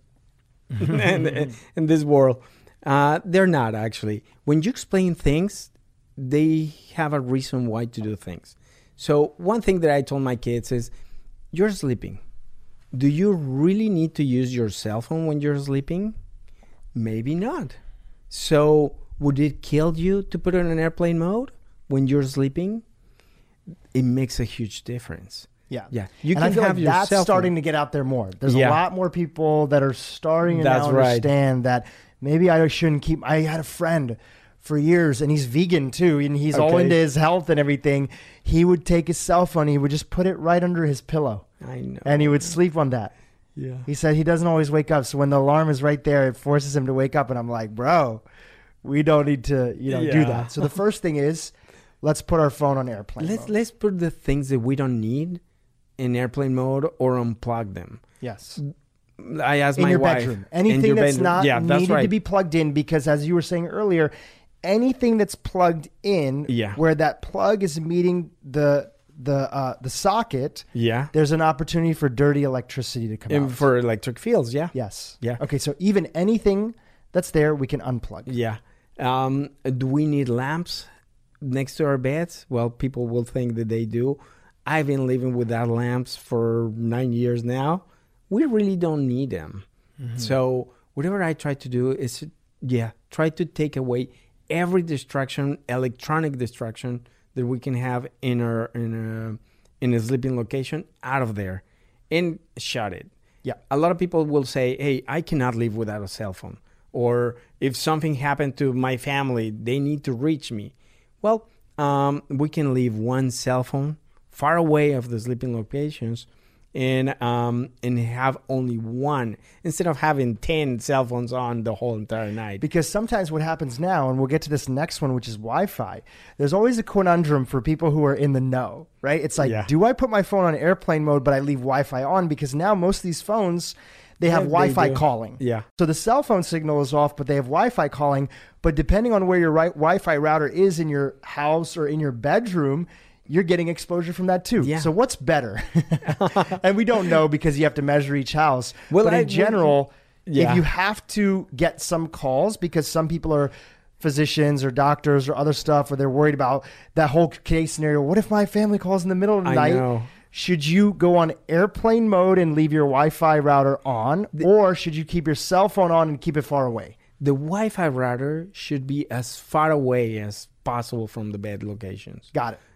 in this world. They're not, actually. When you explain things, they have a reason why to do things. So one thing that I told my kids is, you're sleeping. Do you really need to use your cell phone when you're sleeping? Maybe not. So would it kill you to put it in airplane mode when you're sleeping? It makes a huge difference. Yeah. You and can I feel have like your that's cell phone. starting to get out there more. There's a lot more people that are starting to now understand that maybe I shouldn't keep. I had a friend for years, and he's vegan too, and he's all into his health and everything. He would take his cell phone, he would just put it right under his pillow. I know. And he would sleep on that. Yeah. He said he doesn't always wake up, so when the alarm is right there, it forces him to wake up. And I'm like, bro, we don't need to, do that. So the first thing is, let's put our phone on airplane mode. Let's put the things that we don't need in airplane mode or unplug them. Yes. I asked in my your wife. bedroom. Anything that's not needed right. to be plugged in, because as you were saying earlier, anything that's plugged in, where that plug is meeting the socket, there's an opportunity for dirty electricity to come out. For electric fields, Yes. Yeah. Okay, so even anything that's there, we can unplug. Yeah. Do we need lamps next to our beds? Well, people will think that they do. I've been living without lamps for 9 years now. We really don't need them. Mm-hmm. So whatever I try to do is, try to take away every distraction, electronic distraction that we can have in a sleeping location out of there, and shut it. Yeah. A lot of people will say, hey, I cannot live without a cell phone. Or if something happened to my family, they need to reach me. Well, we can leave one cell phone far away of the sleeping locations and have only one instead of having 10 cell phones on the whole entire night. Because sometimes what happens now, and we'll get to this next one, which is Wi-Fi, there's always a conundrum for people who are in the know, right? It's like, do I put my phone on airplane mode, but I leave Wi-Fi on? Because now most of these phones, they have Wi-Fi calling. Yeah. So the cell phone signal is off, but they have Wi-Fi calling. But depending on where your Wi-Fi router is in your house or in your bedroom, you're getting exposure from that too. Yeah. So what's better? And we don't know because you have to measure each house. Well, but in general, if you have to get some calls, because some people are physicians or doctors or other stuff, or they're worried about that whole case scenario. What if my family calls in the middle of the night? Know. Should you go on airplane mode and leave your Wi-Fi router on, or should you keep your cell phone on and keep it far away? The Wi-Fi router should be as far away as possible from the bed locations. Got it.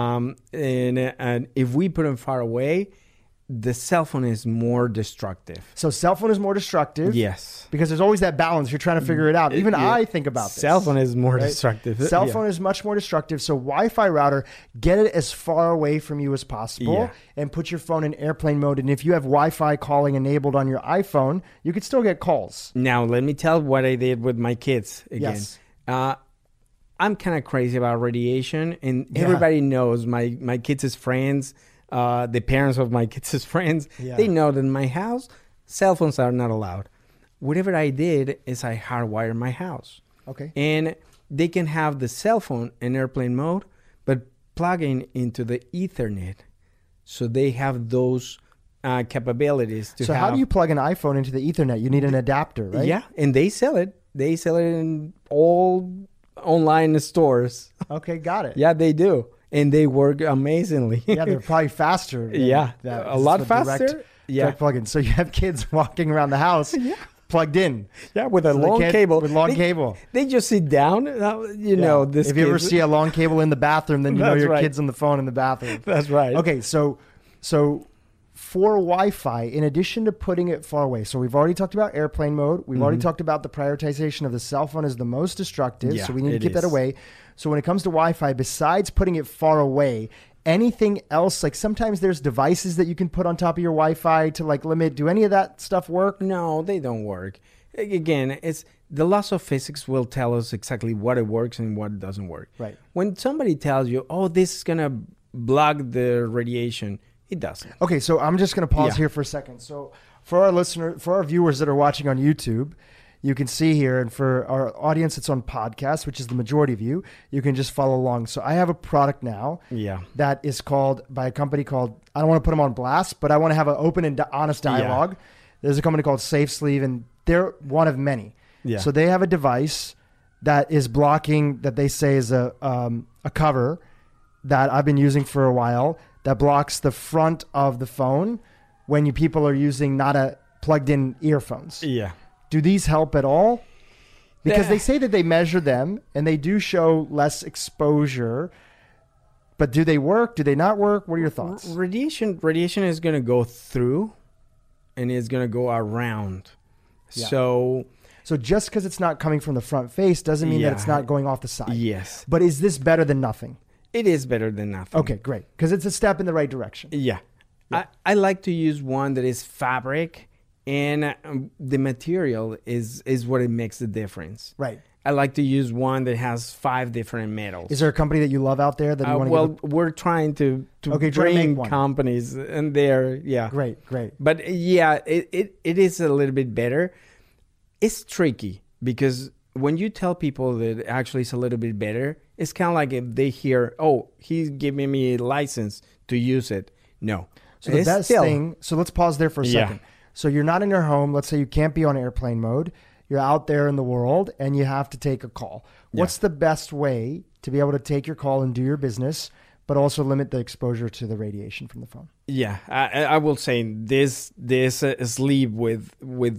And if we put them far away, the cell phone is more destructive. So cell phone is more destructive? Yes. Because there's always that balance. You're trying to figure it out. Even I think about this. Cell phone is more destructive. Cell phone is much more destructive. So Wi-Fi router, get it as far away from you as possible and put your phone in airplane mode. And if you have Wi-Fi calling enabled on your iPhone, you could still get calls. Now, let me tell what I did with my kids again. Yes. I'm kind of crazy about radiation, and everybody knows my kids' friends, the parents of my kids' friends, they know that in my house, cell phones are not allowed. Whatever I did is I hardwired my house. Okay. And they can have the cell phone in airplane mode, but plugging into the Ethernet. So they have those capabilities to So how do you plug an iPhone into the Ethernet? You need an adapter, right? Yeah, and they sell it. They sell it in all online stores. Okay, got it. Yeah, they do. And they work amazingly. Yeah, they're probably faster. A lot faster. Direct plug-in. So you have kids walking around the house plugged in. Yeah, with a long cable. With long cable. They just sit down. You know, this. If you ever see a long cable in the bathroom, then you know your kid's on the phone in the bathroom. That's right. Okay, so for Wi-Fi, in addition to putting it far away, so we've already talked about airplane mode. We've already talked about the prioritization of the cell phone as the most destructive. So we need to keep that away. So when it comes to Wi-Fi, besides putting it far away, anything else? Like sometimes there's devices that you can put on top of your Wi-Fi to like limit. Do any of that stuff work? No, they don't work. Again, it's the laws of physics will tell us exactly what it works and what doesn't work. Right. When somebody tells you, "Oh, this is gonna block the radiation," it doesn't. Okay, so I'm just going to pause Yeah. here for a second. So for our viewers that are watching on YouTube, you can see here, and for our audience that's on podcast, which is the majority of you, you can just follow along. So I have a product now Yeah. that is called by a company called, I don't want to put them on blast, but I want to have an open and honest dialogue. There's a company called Safe Sleeve, and they're one of many. Yeah. So they have a device that is blocking, that they say is a cover that I've been using for a while, that blocks the front of the phone when people are using not a plugged in earphones. Yeah. Do these help at all? Because Yeah. they say that they measure them and they do show less exposure, but do they work? Do they not work? What are your thoughts? Radiation is going to go through and it's going to go around. Yeah. So, just because it's not coming from the front face doesn't mean that Yeah. it's not going off the side. yes, But is this better than nothing? it is better than nothing. Okay, great. Because it's a step in the right direction. Yeah. Yeah. I like to use one that is fabric, and the material is what it makes the difference. Right. I like to use one that has 5 different metals. Is there a company that you love out there that you want to give we're trying to Okay, try to make bring one. companies in there. Yeah. Great. But yeah, it is a little bit better. It's tricky because when you tell people that actually it's a little bit better, it's kind of like if they hear, "Oh, he's giving me a license to use it." No. So the It's best still- thing, so let's pause there for a Yeah. second. So you're not in your home. Let's say you can't be on airplane mode. You're out there in the world and you have to take a call. What's the best way to be able to take your call and do your business, but also limit the exposure to the radiation from the phone? Yeah, I will say this sleeve with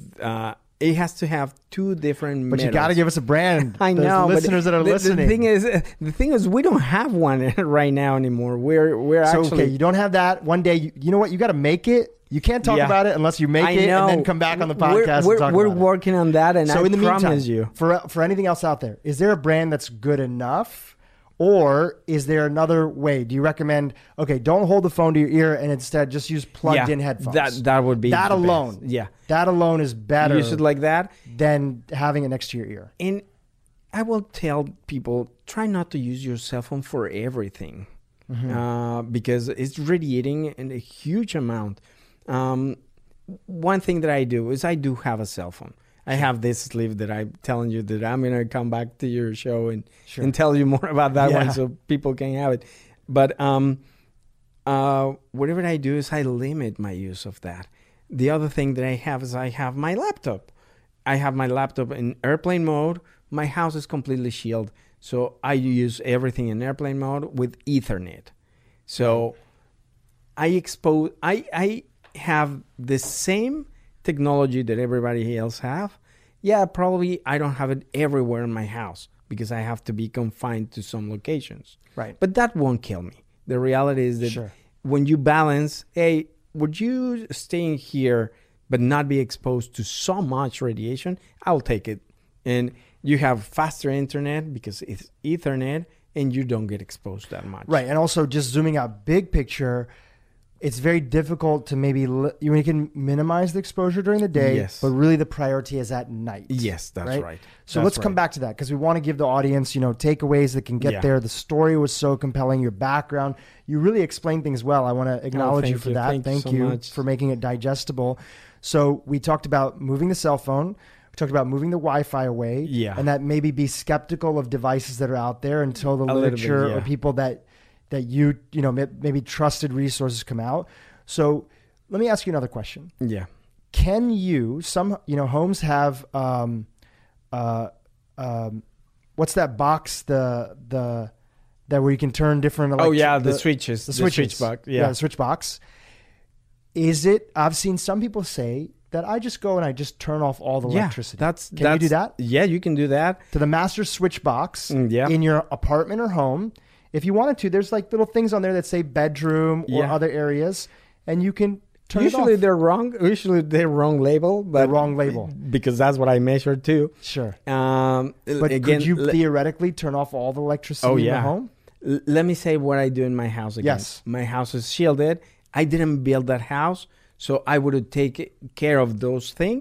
it has to have 2 different But you metals. got to give us a brand. I There's know, but listeners that are listening. The thing is, we don't have one right now anymore. We're So, actually okay, you don't have that. One day, you know what? You got to make it. You can't talk Yeah. about it unless you make I it know. and then come back on the podcast We're and talk we're about working on that, and it. So I in the promise meantime, you, for anything else out there, is there a brand that's good enough? Or is there another way? Do you recommend, okay, don't hold the phone to your ear and instead just use plugged in headphones? That would be That the alone. best. Yeah, That alone is better use it like that. than having it next to your ear. And I will tell people, try not to use your cell phone for everything, because it's radiating in a huge amount. One thing that I do is I do have a cell phone. I have this sleeve that I'm telling you that I'm going to come back to your show and tell you more about that one so people can have it. But whatever I do is I limit my use of that. The other thing that I have is I have my laptop. I have my laptop in airplane mode. My house is completely shielded. So I use everything in airplane mode with Ethernet. So I have the same technology that everybody else have. Yeah, probably I don't have it everywhere in my house because I have to be confined to some locations. Right. But that won't kill me. The reality is that when you balance, hey, would you stay in here but not be exposed to so much radiation? I'll take it. And you have faster internet because it's Ethernet and you don't get exposed that much. Right. And also just zooming out big picture, it's very difficult to maybe you can minimize the exposure during the day, but really the priority is at night. Yes, that's right. So let's come back to that because we want to give the audience, takeaways that can get there. The story was so compelling. Your background, you really explained things well. I want to acknowledge you for that. Thank you for making it digestible. So we talked about moving the cell phone. We talked about moving the Wi-Fi away. Yeah. And that maybe be skeptical of devices that are out there until the literature or people that you maybe trusted resources come out. So let me ask you another question. Yeah. Can you, homes have, what's that box, that where you can turn different the switches. The switch box. Yeah, the switch box. I've seen some people say that I just go and I just turn off all the electricity. Can you do that? Yeah, you can do that. To the master switch box in your apartment or home. If you wanted to, there's like little things on there that say bedroom or other areas, and you can turn it off. They're wrong. Usually they're wrong label, but the wrong label because that's what I measured too. Sure. But again, could you theoretically turn off all the electricity in the home? Let me say what I do in my house again. Yes. My house is shielded. I didn't build that house, so I would take care of those things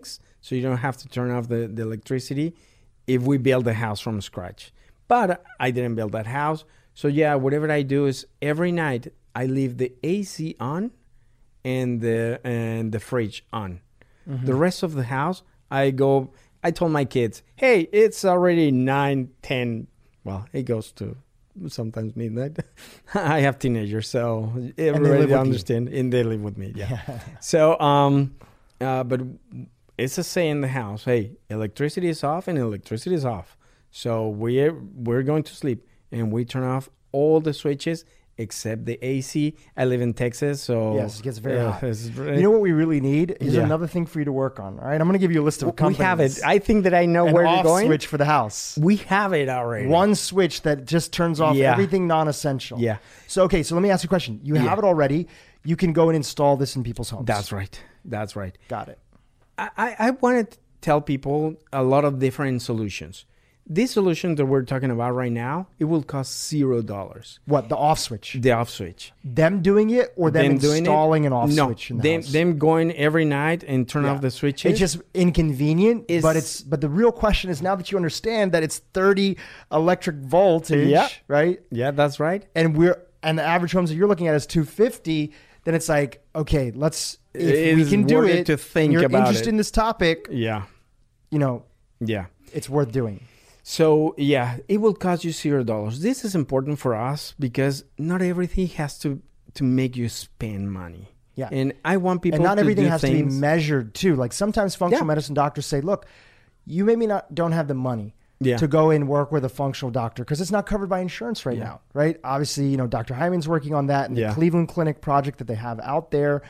so you don't have to turn off the electricity if we build the house from scratch. But I didn't build that house. So yeah, whatever I do is every night I leave the AC on and the fridge on. Mm-hmm. The rest of the house, I told my kids, hey, it's already 9, 10. Well, it goes to sometimes midnight. I have teenagers, so everybody understand. And they live with me, yeah. So, but it's a say in the house, hey, electricity is off and electricity is off. So we're going to sleep and we turn off all the switches except the AC. I live in Texas, so yes, it gets very hot. You know what we really need? Here's another thing for you to work on. All right, I'm going to give you a list of companies. We have it. I think that I know where you're going. An off switch for the house. We have it already. One switch that just turns off everything non-essential. Yeah. So okay, so let me ask you a question. You have it already. You can go and install this in people's homes. That's right. Got it. I want to tell people a lot of different solutions. This solution that we're talking about right now, it will cost $0. What, the off switch? The off switch. Them doing it or them installing an off switch in the house? Them going every night and turn off the switches. It's just inconvenient, but the real question is, now that you understand that it's 30 electric voltage, right? Yeah, that's right. And the average homes that you're looking at is 250, then it's like, okay, if we can do it, to think you're about interested in this topic, it's worth doing. So, it will cost you $0. This is important for us because not everything has to make you spend money. Yeah. And I want people to do things. And not everything has to be measured, too. Like sometimes functional medicine doctors say, look, you maybe don't have the money to go and work with a functional doctor because it's not covered by insurance right now, right? Obviously, Dr. Hyman's working on that and the Cleveland Clinic project that they have out there.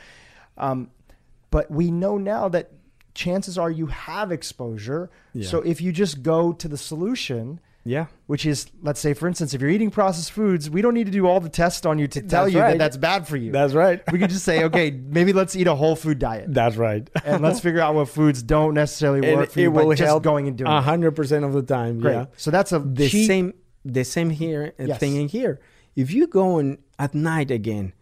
But we know now that chances are you have exposure. Yeah. So if you just go to the solution, which is, let's say, for instance, if you're eating processed foods, we don't need to do all the tests on you to tell you that that's bad for you. That's right. We could just say, okay, maybe let's eat a whole food diet. That's right. And let's figure out what foods don't necessarily work for you, but just going and doing 100% of the time. Great. Yeah. So that's the same here thing in here. If you go in at night again,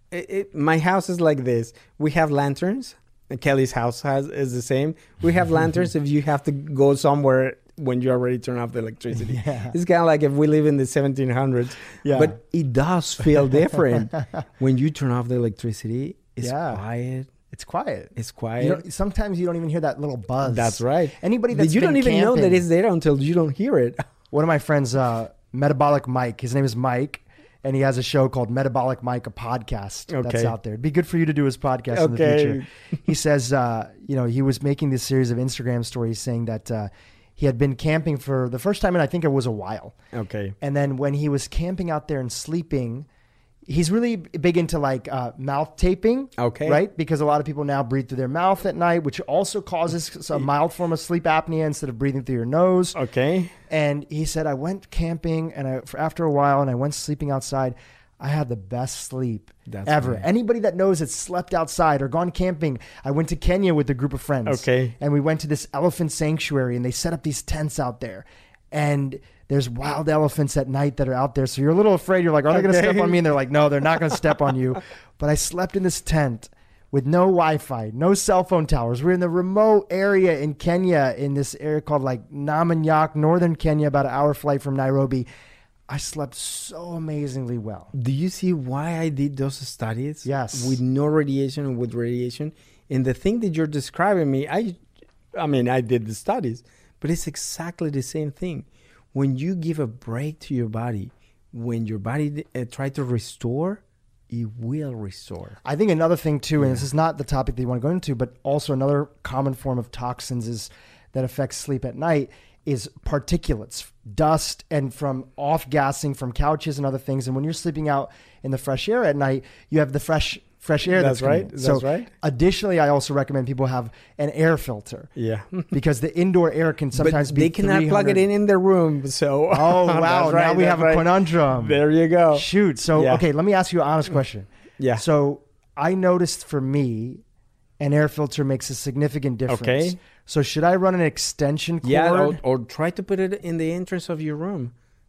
my house is like this. We have lanterns. Kelly's house is the same. We have lanterns if you have to go somewhere when you already turn off the electricity. It's kind of like if we live in the 1700s. But it does feel different. When you turn off the electricity, it's quiet. It's quiet. It's quiet. Sometimes you don't even hear that little buzz. That's right. Anybody that's you don't even know that it's there until you don't hear it. One of my friends, Metabolic Mike, his name is Mike, and he has a show called Metabolic Mike, a podcast that's out there. It'd be good for you to do his podcast in the future. He says, he was making this series of Instagram stories saying that he had been camping for the first time in I think it was a while. Okay. And then when he was camping out there and sleeping, he's really big into mouth taping. Okay. Right? Because a lot of people now breathe through their mouth at night, which also causes a mild form of sleep apnea instead of breathing through your nose. Okay. And he said, I went camping and after a while and I went sleeping outside. I had the best sleep ever. Right. Anybody that knows that slept outside or gone camping, I went to Kenya with a group of friends. Okay. And we went to this elephant sanctuary and they set up these tents out there. And there's wild elephants at night that are out there. So you're a little afraid. You're like, are they going to step on me? And they're like, no, they're not going to step on you. But I slept in this tent with no Wi-Fi, no cell phone towers. We're in the remote area in Kenya, in this area called Namanyak, northern Kenya, about an hour flight from Nairobi. I slept so amazingly well. Do you see why I did those studies? Yes. With no radiation and with radiation. And the thing that you're describing me, I did the studies, but it's exactly the same thing. When you give a break to your body, when your body try to restore, it will restore. I think another thing too, and this is not the topic that you want to go into, but also another common form of toxins that affects sleep at night is particulates, dust, and from off-gassing from couches and other things. And when you're sleeping out in the fresh air at night, you have the fresh air. That's right. That's right. Additionally, I also recommend people have an air filter. Yeah. Because the indoor air can sometimes be they cannot plug it in their room. So. Oh, wow. Now we have a conundrum. There you go. Shoot. So, okay, let me ask you an honest question. Yeah. So I noticed for me, an air filter makes a significant difference. Okay. So should I run an extension cord? Yeah, or try to put it in the entrance of your room.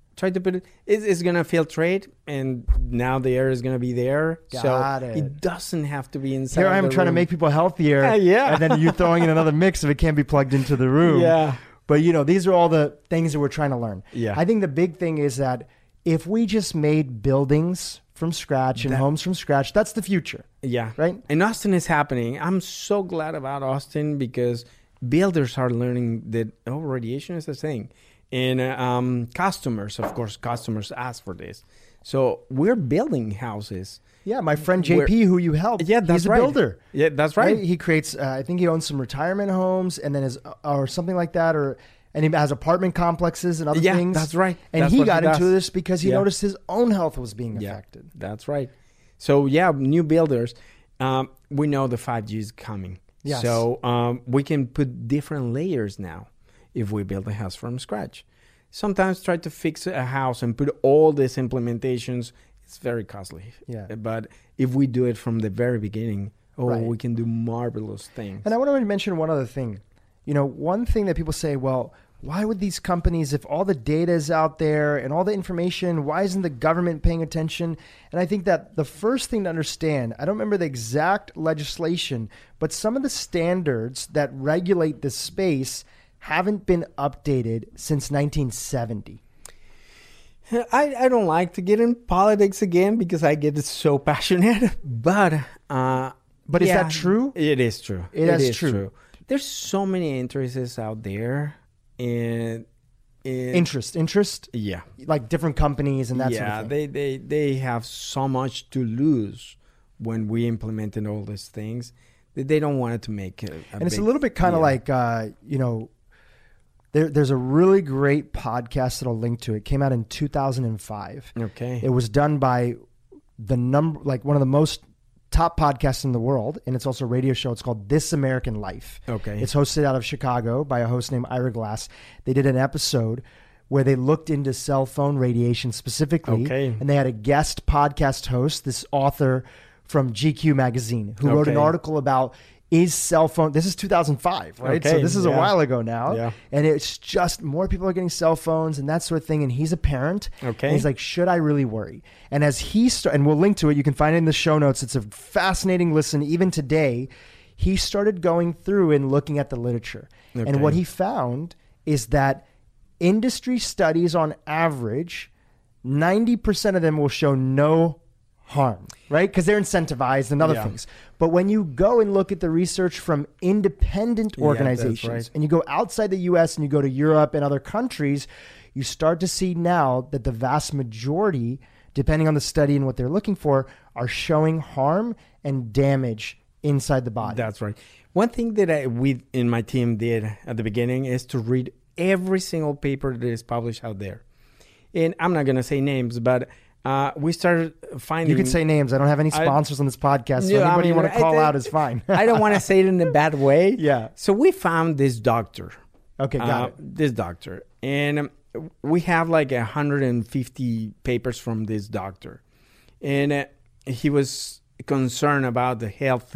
try to put it's going to filtrate, and now the air is going to be there. Got it. It doesn't have to be inside. Here I am trying to make people healthier. Yeah. And then you throwing in another mix if it can't be plugged into the room. Yeah. But, you know, these are all the things that we're trying to learn. Yeah. I think the big thing is that if we just made buildings from scratch and homes from scratch, that's the future. Yeah. Right? And Austin is happening. I'm so glad about Austin because builders are learning that, radiation is a thing. And customers ask for this. So we're building houses. Yeah, my friend JP, who you helped, he's a builder. Yeah, that's right. He creates, I think he owns some retirement homes and then or something like that, and he has apartment complexes and other things. Yeah, that's right. And that's he got into does. this because he noticed his own health was being affected. That's right. So new builders, we know the 5G is coming. Yes. So we can put different layers now if we build a house from scratch. Sometimes try to fix a house and put all these implementations. It's very costly. Yeah. But if we do it from the very beginning, Right. we can do marvelous things. And I want to mention one other thing. You know, one thing that people say, well, why would these companies, if all the data is out there and all the information, why isn't the government paying attention? And I think that the first thing to understand, I don't remember the exact legislation, but some of the standards that regulate this space haven't been updated since 1970. I don't like to get in politics again because I get so passionate. But is that true? It is true. It is true. There's so many interests out there, and interest. Yeah, like different companies and that sort of thing. they have so much to lose when we implemented all these things that they don't want it to make and it's a little bit kind of like you know. There's a really great podcast that I'll link to. It came out in 2005. Okay. It was done by one of the most top podcasts in the world, and it's also a radio show. It's called This American Life. Okay. It's hosted out of Chicago by a host named Ira Glass. They did an episode where they looked into cell phone radiation specifically. Okay. And they had a guest podcast host, this author from GQ magazine, who wrote an article about is cell phone, this is 2005, right? Okay, So this is a while ago now. Yeah. And it's just more people are getting cell phones and that sort of thing. And he's a parent. Okay. And he's like, should I really worry? And as he and we'll link to it, you can find it in the show notes. It's a fascinating listen. Even today, he started going through and looking at the literature. Okay. And what he found is that industry studies on average, 90% of them will show no harm, right? Because they're incentivized and other things. But when you go and look at the research from independent organizations and you go outside the US and you go to Europe and other countries, you start to see now that the vast majority, depending on the study and what they're looking for, are showing harm and damage inside the body. That's right. One thing that we in my team did at the beginning is to read every single paper that is published out there. And I'm not going to say names, but we started finding... You can say names. I don't have any sponsors on this podcast, so anybody you want to call out is fine. I don't want to say it in a bad way. Yeah. So we found this doctor. Okay, got it. This doctor. And we have like 150 papers from this doctor. And he was concerned about the health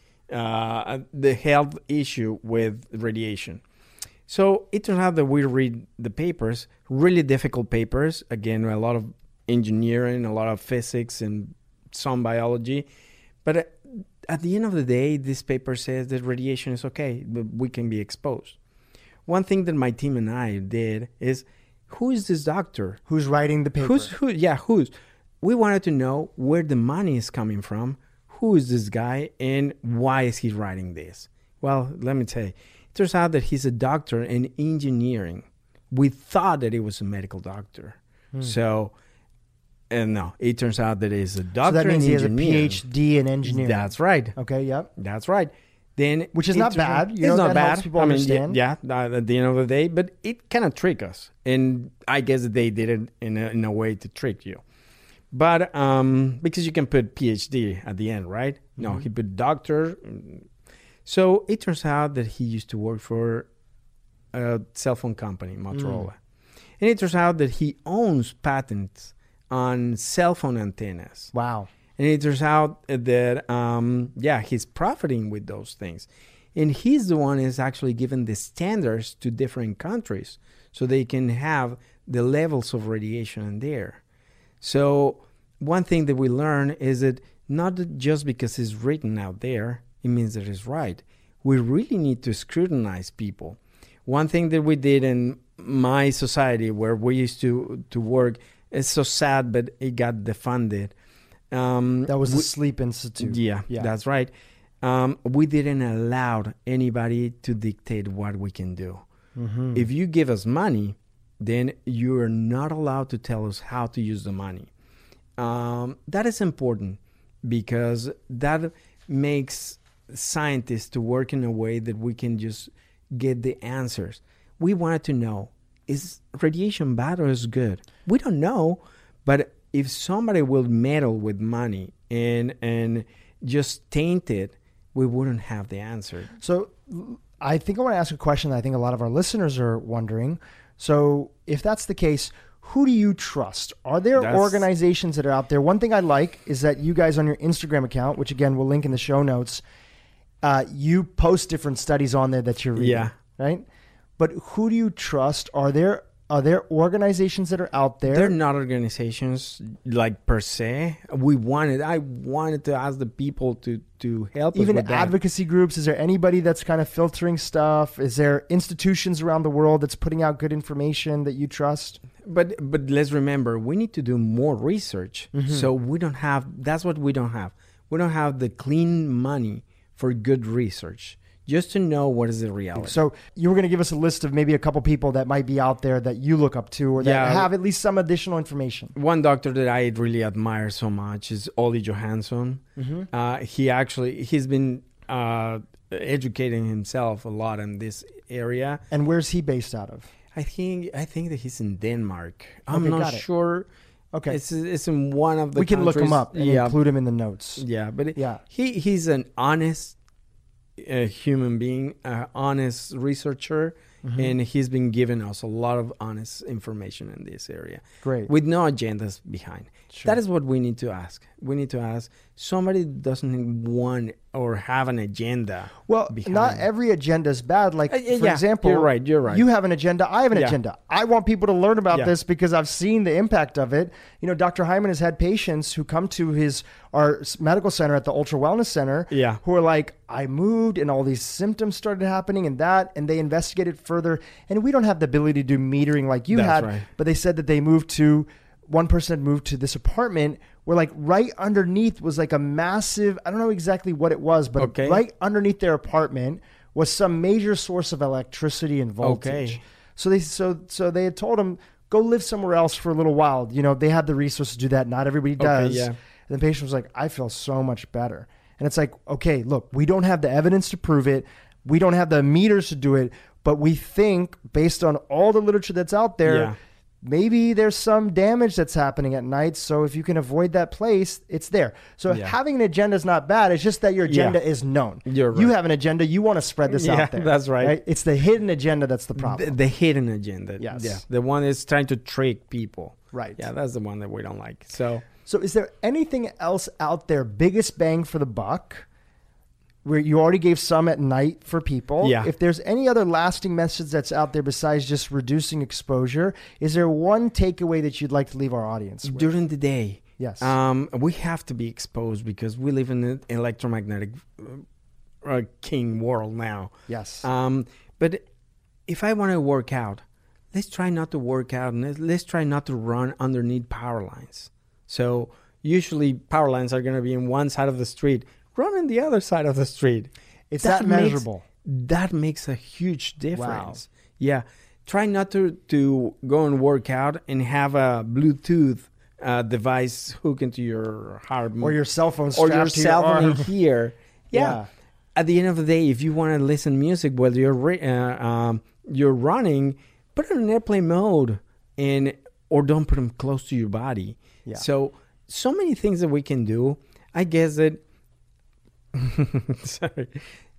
issue with radiation. So it turns out that we read the papers, really difficult papers. Again, a lot of engineering, a lot of physics, and some biology. But at the end of the day, this paper says that radiation is okay, but we can be exposed. One thing that my team and I did is, who is this doctor? Who's writing the paper? Who's? We wanted to know where the money is coming from. Who is this guy, and why is he writing this? Well, let me tell you. It turns out that he's a doctor in engineering. We thought that he was a medical doctor. So... And no, it turns out that he's a doctor. So that means he has a engineer. PhD in engineering. That's right. Okay, yep. That's right. Then which is not bad. It's not that bad. Helps people understand. Yeah, at the end of the day, but it kind of tricked us, and I guess they did it in a way to trick you. But because you can put PhD at the end, right? Mm-hmm. No, he put doctor. So it turns out that he used to work for a cell phone company, Motorola, and it turns out that he owns patents on cell phone antennas. Wow. And it turns out that, he's profiting with those things. And he's the one who's actually given the standards to different countries so they can have the levels of radiation in there. So one thing that we learn is that not just because it's written out there, it means that it's right. We really need to scrutinize people. One thing that we did in my society where we used to work, it's so sad, but it got defunded. That was the Sleep Institute. Yeah, that's right. We didn't allow anybody to dictate what we can do. Mm-hmm. If you give us money, then you are not allowed to tell us how to use the money. That is important because that makes scientists to work in a way that we can just get the answers. We wanted to know, is radiation bad or is good? We don't know, but if somebody will meddle with money and just taint it, we wouldn't have the answer. So I think I want to ask a question that I think a lot of our listeners are wondering. So if that's the case, who do you trust? Are there organizations that are out there? One thing I like is that you guys on your Instagram account, which again, we'll link in the show notes, you post different studies on there that you're reading, right? But who do you trust? Are there organizations that are out there? They're not organizations like per se. I wanted to ask the people to help even us with advocacy groups. Is there anybody that's kind of filtering stuff? Is there institutions around the world that's putting out good information that you trust? But let's remember, we need to do more research. Mm-hmm. So that's what we don't have. We don't have the clean money for good research, just to know what is the reality. So you were going to give us a list of maybe a couple people that might be out there that you look up to or that have at least some additional information. One doctor that I really admire so much is Ollie Johansson. Mm-hmm. He's been educating himself a lot in this area. And where's he based out of? I think that he's in Denmark. I'm not sure. Okay, it's in one of the. We can countries. Look him up and include him in the notes. Yeah, but he's an honest human being, honest researcher, and he's been giving us a lot of honest information in this area. Great, with no agendas behind. Sure. That is what we need to ask. We need to ask somebody that doesn't want or have an agenda. Well, not every agenda is bad. Like, for example, you're right. You have an agenda. I have an agenda. I want people to learn about this because I've seen the impact of it. You know, Dr. Hyman has had patients who come to our medical center at the Ultra Wellness Center who are like, I moved and all these symptoms started happening and they investigated further. And we don't have the ability to do metering like you had, right. But they said that one person had moved to this apartment where like right underneath was like a massive, I don't know exactly what it was, but right underneath their apartment was some major source of electricity and voltage. Okay. So they had told him, go live somewhere else for a little while. You know, they had the resources to do that. Not everybody does. Okay, And the patient was like, I feel so much better. And it's like, okay, look, we don't have the evidence to prove it. We don't have the meters to do it, but we think based on all the literature that's out there, maybe there's some damage that's happening at night. So if you can avoid that place, it's there. So having an agenda is not bad. It's just that your agenda is known. You're right. You have an agenda. You want to spread this out there. That's right. It's the hidden agenda that's the problem. The hidden agenda. Yes. Yeah. The one that's trying to trick people. Right. Yeah, that's the one that we don't like. So is there anything else out there, biggest bang for the buck, where you already gave some at night for people? Yeah. If there's any other lasting message that's out there besides just reducing exposure, is there one takeaway that you'd like to leave our audience with? During the day. Yes. We have to be exposed because we live in an electromagnetic king world now. Yes. But if I want to work out, let's try not to work out and let's try not to run underneath power lines. So usually power lines are going to be in one side of the street. Run on the other side of the street. It's that measurable. That makes a huge difference. Wow. Yeah. Try not to go and work out and have a Bluetooth device hooked into your heart. Or your cell phone strapped to your cell phone here. Yeah. At the end of the day, if you want to listen to music while you're running, put it in airplane mode or don't put them close to your body. Yeah. So many things that we can do. I guess that sorry.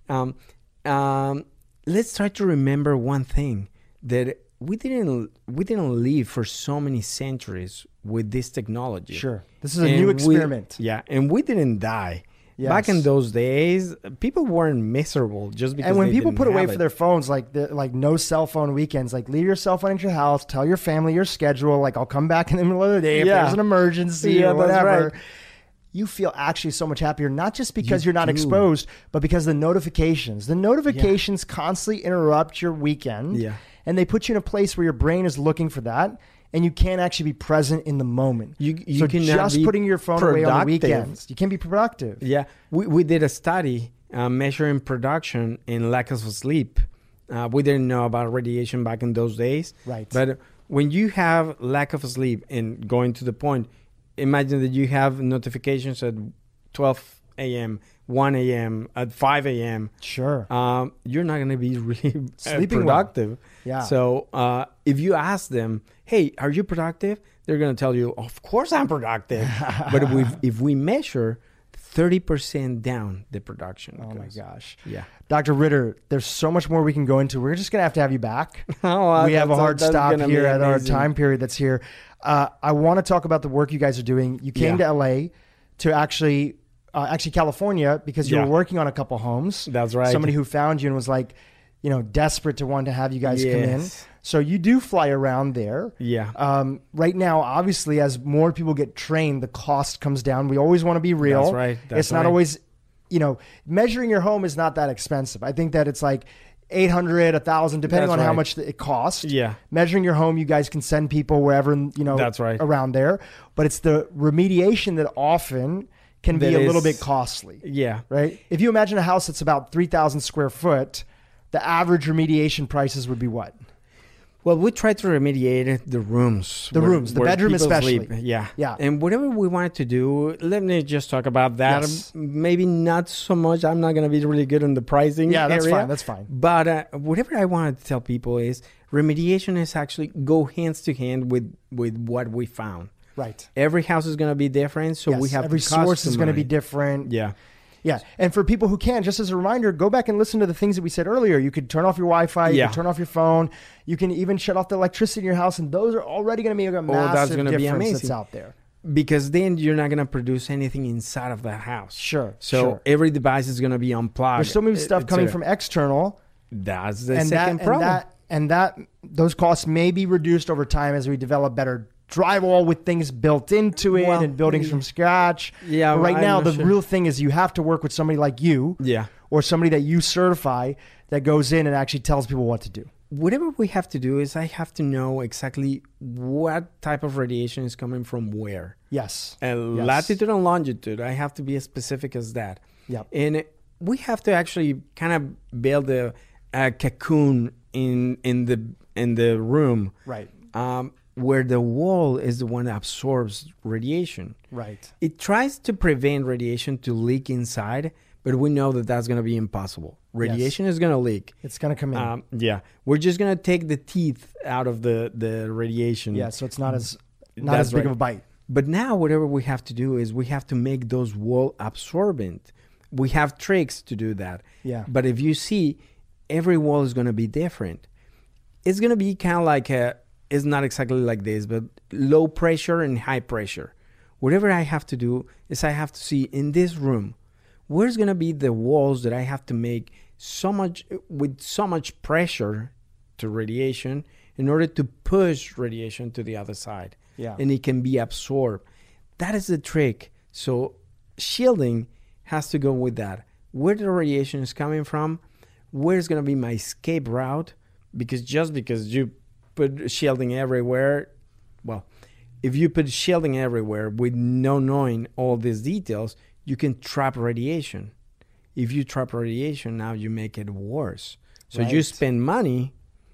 Let's try to remember one thing, that we didn't live for so many centuries with this technology. Sure. This is a new experiment. And we didn't die. Yes. Back in those days, people weren't miserable just because. And when they people didn't put away have for it. their phones, like no cell phone weekends, like leave your cell phone at your house, tell your family your schedule, like I'll come back in the middle of the day if Yeah. there's an emergency Yeah, or that's whatever. right. You feel actually so much happier, not just because You you're not do. exposed, but because the notifications. The notifications constantly interrupt your weekend, Yeah. and they put you in a place where your brain is looking for that, and you can't actually be present in the moment. You so cannot just be putting your phone away on the productive. weekends, you can't be productive. Yeah, we did a study measuring production and lack of sleep. We didn't know about radiation back in those days. Right. But when you have lack of sleep and going to the point, imagine that you have notifications at 12 a.m., 1 a.m., at 5 a.m. Sure. You're not going to be really Sleeping well. productive. Yeah. So if you ask them, hey, are you productive? They're going to tell you, of course I'm productive. But if we measure 30% down the production. Oh my gosh. Yeah. Dr. Ritter, there's so much more we can go into. We're just going to have you back. Oh, We have a hard that's stop gonna be here at our amazing. time period that's here. I want to talk about the work you guys are doing. You came to LA to actually California because you Yeah. were working on a couple homes. That's right. Somebody who found you and was like, desperate to want to have you guys come in. Yes. So you do fly around there. Yeah. Right now, obviously, as more people get trained, the cost comes down. We always want to be real. That's right. That's It's not right. always, measuring your home is not that expensive. I think that it's like $800, $1,000, depending That's on how right. much it costs. Yeah. Measuring your home, you guys can send people wherever, That's right. around there. But it's the remediation that often can be That a little is- bit costly. Yeah. Right? If you imagine a house that's about 3,000 square foot, the average remediation prices would be what? Well, we try to remediate the rooms. The rooms, the bedroom people especially. sleep. Yeah. Yeah. And whatever we wanted to do, let me just talk about that. Yes. Maybe not so much. I'm not going to be really good on the pricing Yeah, that's area. fine. That's fine. But whatever I wanted to tell people is remediation is actually go hands to hand with what we found. Right. Every house is going to be different, so Yes, we have every to source is going to be customize. different. Yeah. Yeah. And for people who can, just as a reminder, go back and listen to the things that we said earlier. You could turn off your Wi-Fi. You Yeah. can turn off your phone. You can even shut off the electricity in your house. And those are already going to make a that's massive gonna be difference that's amazing. out there. Because then you're not going to produce anything inside of that house. Sure. So sure. every device is going to be unplugged. There's so many stuff coming etc. from external. That's the And second problem. those costs may be reduced over time as we develop better drywall with things built into it Well, and buildings from scratch. Yeah, But right I'm now, not the sure. real thing is you have to work with somebody like you Yeah. or somebody that you certify that goes in and actually tells people what to do. Whatever we have to do is I have to know exactly what type of radiation is coming from where. Yes. And Yes. latitude and longitude, I have to be as specific as that. Yep. And we have to actually kind of build a cocoon in the room. Right. Where the wall is the one that absorbs radiation. Right. It tries to prevent radiation to leak inside, but we know that that's going to be impossible. Radiation is going to leak. It's going to come in. Yeah, we're just going to take the teeth out of the radiation. Yeah, so it's not as That's big right. of a bite. But now whatever we have to do is we have to make those wall absorbent. We have tricks to do that. Yeah. But if you see, every wall is going to be different. It's going to be kind of like it's not exactly like this, but low pressure and high pressure. Whatever I have to do is I have to see in this room, where's going to be the walls that I have to make with so much pressure to radiation in order to push radiation to the other side. Yeah. And it can be absorbed. That is the trick. So shielding has to go with that. Where the radiation is coming from, where's going to be my escape route? Because you put shielding everywhere, well, if you put shielding everywhere with no knowing all these details, you can trap radiation. If you trap radiation, now you make it worse. So you Right. spend money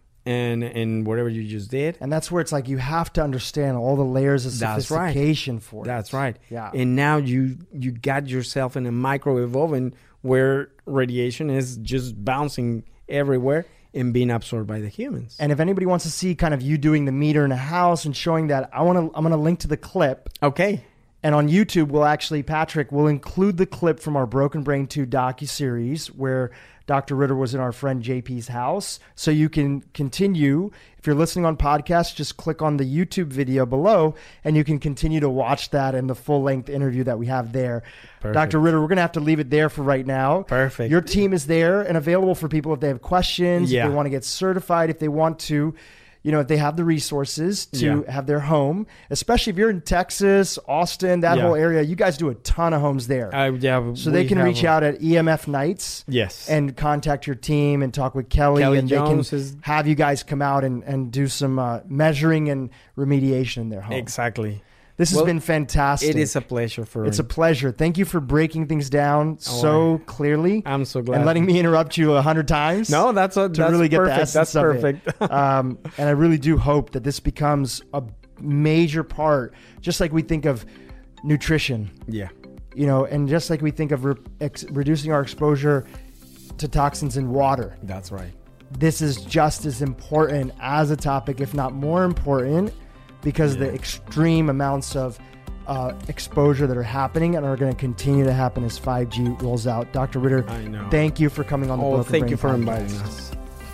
and whatever you just did. And that's where it's like you have to understand all the layers of That's right. sophistication for it. That's right. Yeah. And now you got yourself in a microwave oven where radiation is just bouncing everywhere and being absorbed by the humans. And if anybody wants to see kind of you doing the meter in a house and showing that, I'm gonna link to the clip. Okay. And on YouTube, Patrick will include the clip from our Broken Brain 2 docuseries where Dr. Ritter was in our friend JP's house. So you can continue. If you're listening on podcast, just click on the YouTube video below and you can continue to watch that and the full-length interview that we have there. Perfect. Dr. Ritter, we're going to have to leave it there for right now. Perfect. Your team is there and available for people if they have questions, if they want to get certified, if they want to, if they have the resources to have their home, especially if you're in Texas, Austin, that whole area, you guys do a ton of homes there. So they can reach out at EMF Nights and contact your team and talk with Kelly and Jones they can have you guys come out and do some measuring and remediation in their home. Exactly. This has been fantastic. It is a pleasure for me. It's a pleasure. Thank you for breaking things down so clearly. I'm so glad. And letting me interrupt you 100 times. No, that's really get perfect. the essence That's perfect. of it. And I really do hope that this becomes a major part, just like we think of nutrition. Yeah. And just like we think of reducing our exposure to toxins in water. That's right. This is just as important as a topic, if not more important, because the extreme amounts of exposure that are happening and are going to continue to happen as 5G rolls out. Dr. Ritter, I know. Thank you for coming on the Broken Brain thank you for podcast. inviting us.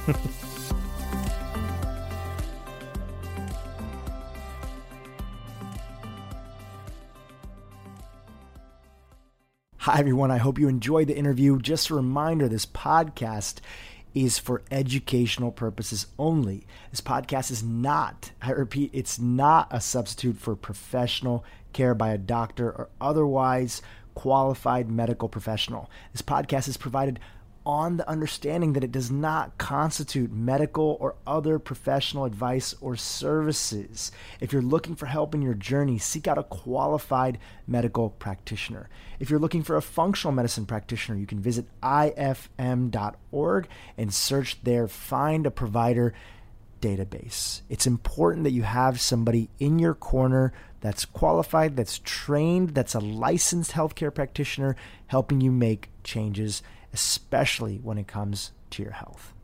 Hi, everyone. I hope you enjoyed the interview. Just a reminder, this podcast is for educational purposes only. This podcast is not, I repeat, it's not a substitute for professional care by a doctor or otherwise qualified medical professional. This podcast is provided on the understanding that it does not constitute medical or other professional advice or services. If you're looking for help in your journey, seek out a qualified medical practitioner. If you're looking for a functional medicine practitioner, you can visit ifm.org and search their Find a Provider database. It's important that you have somebody in your corner that's qualified, that's trained, that's a licensed healthcare practitioner helping you make changes, especially when it comes to your health.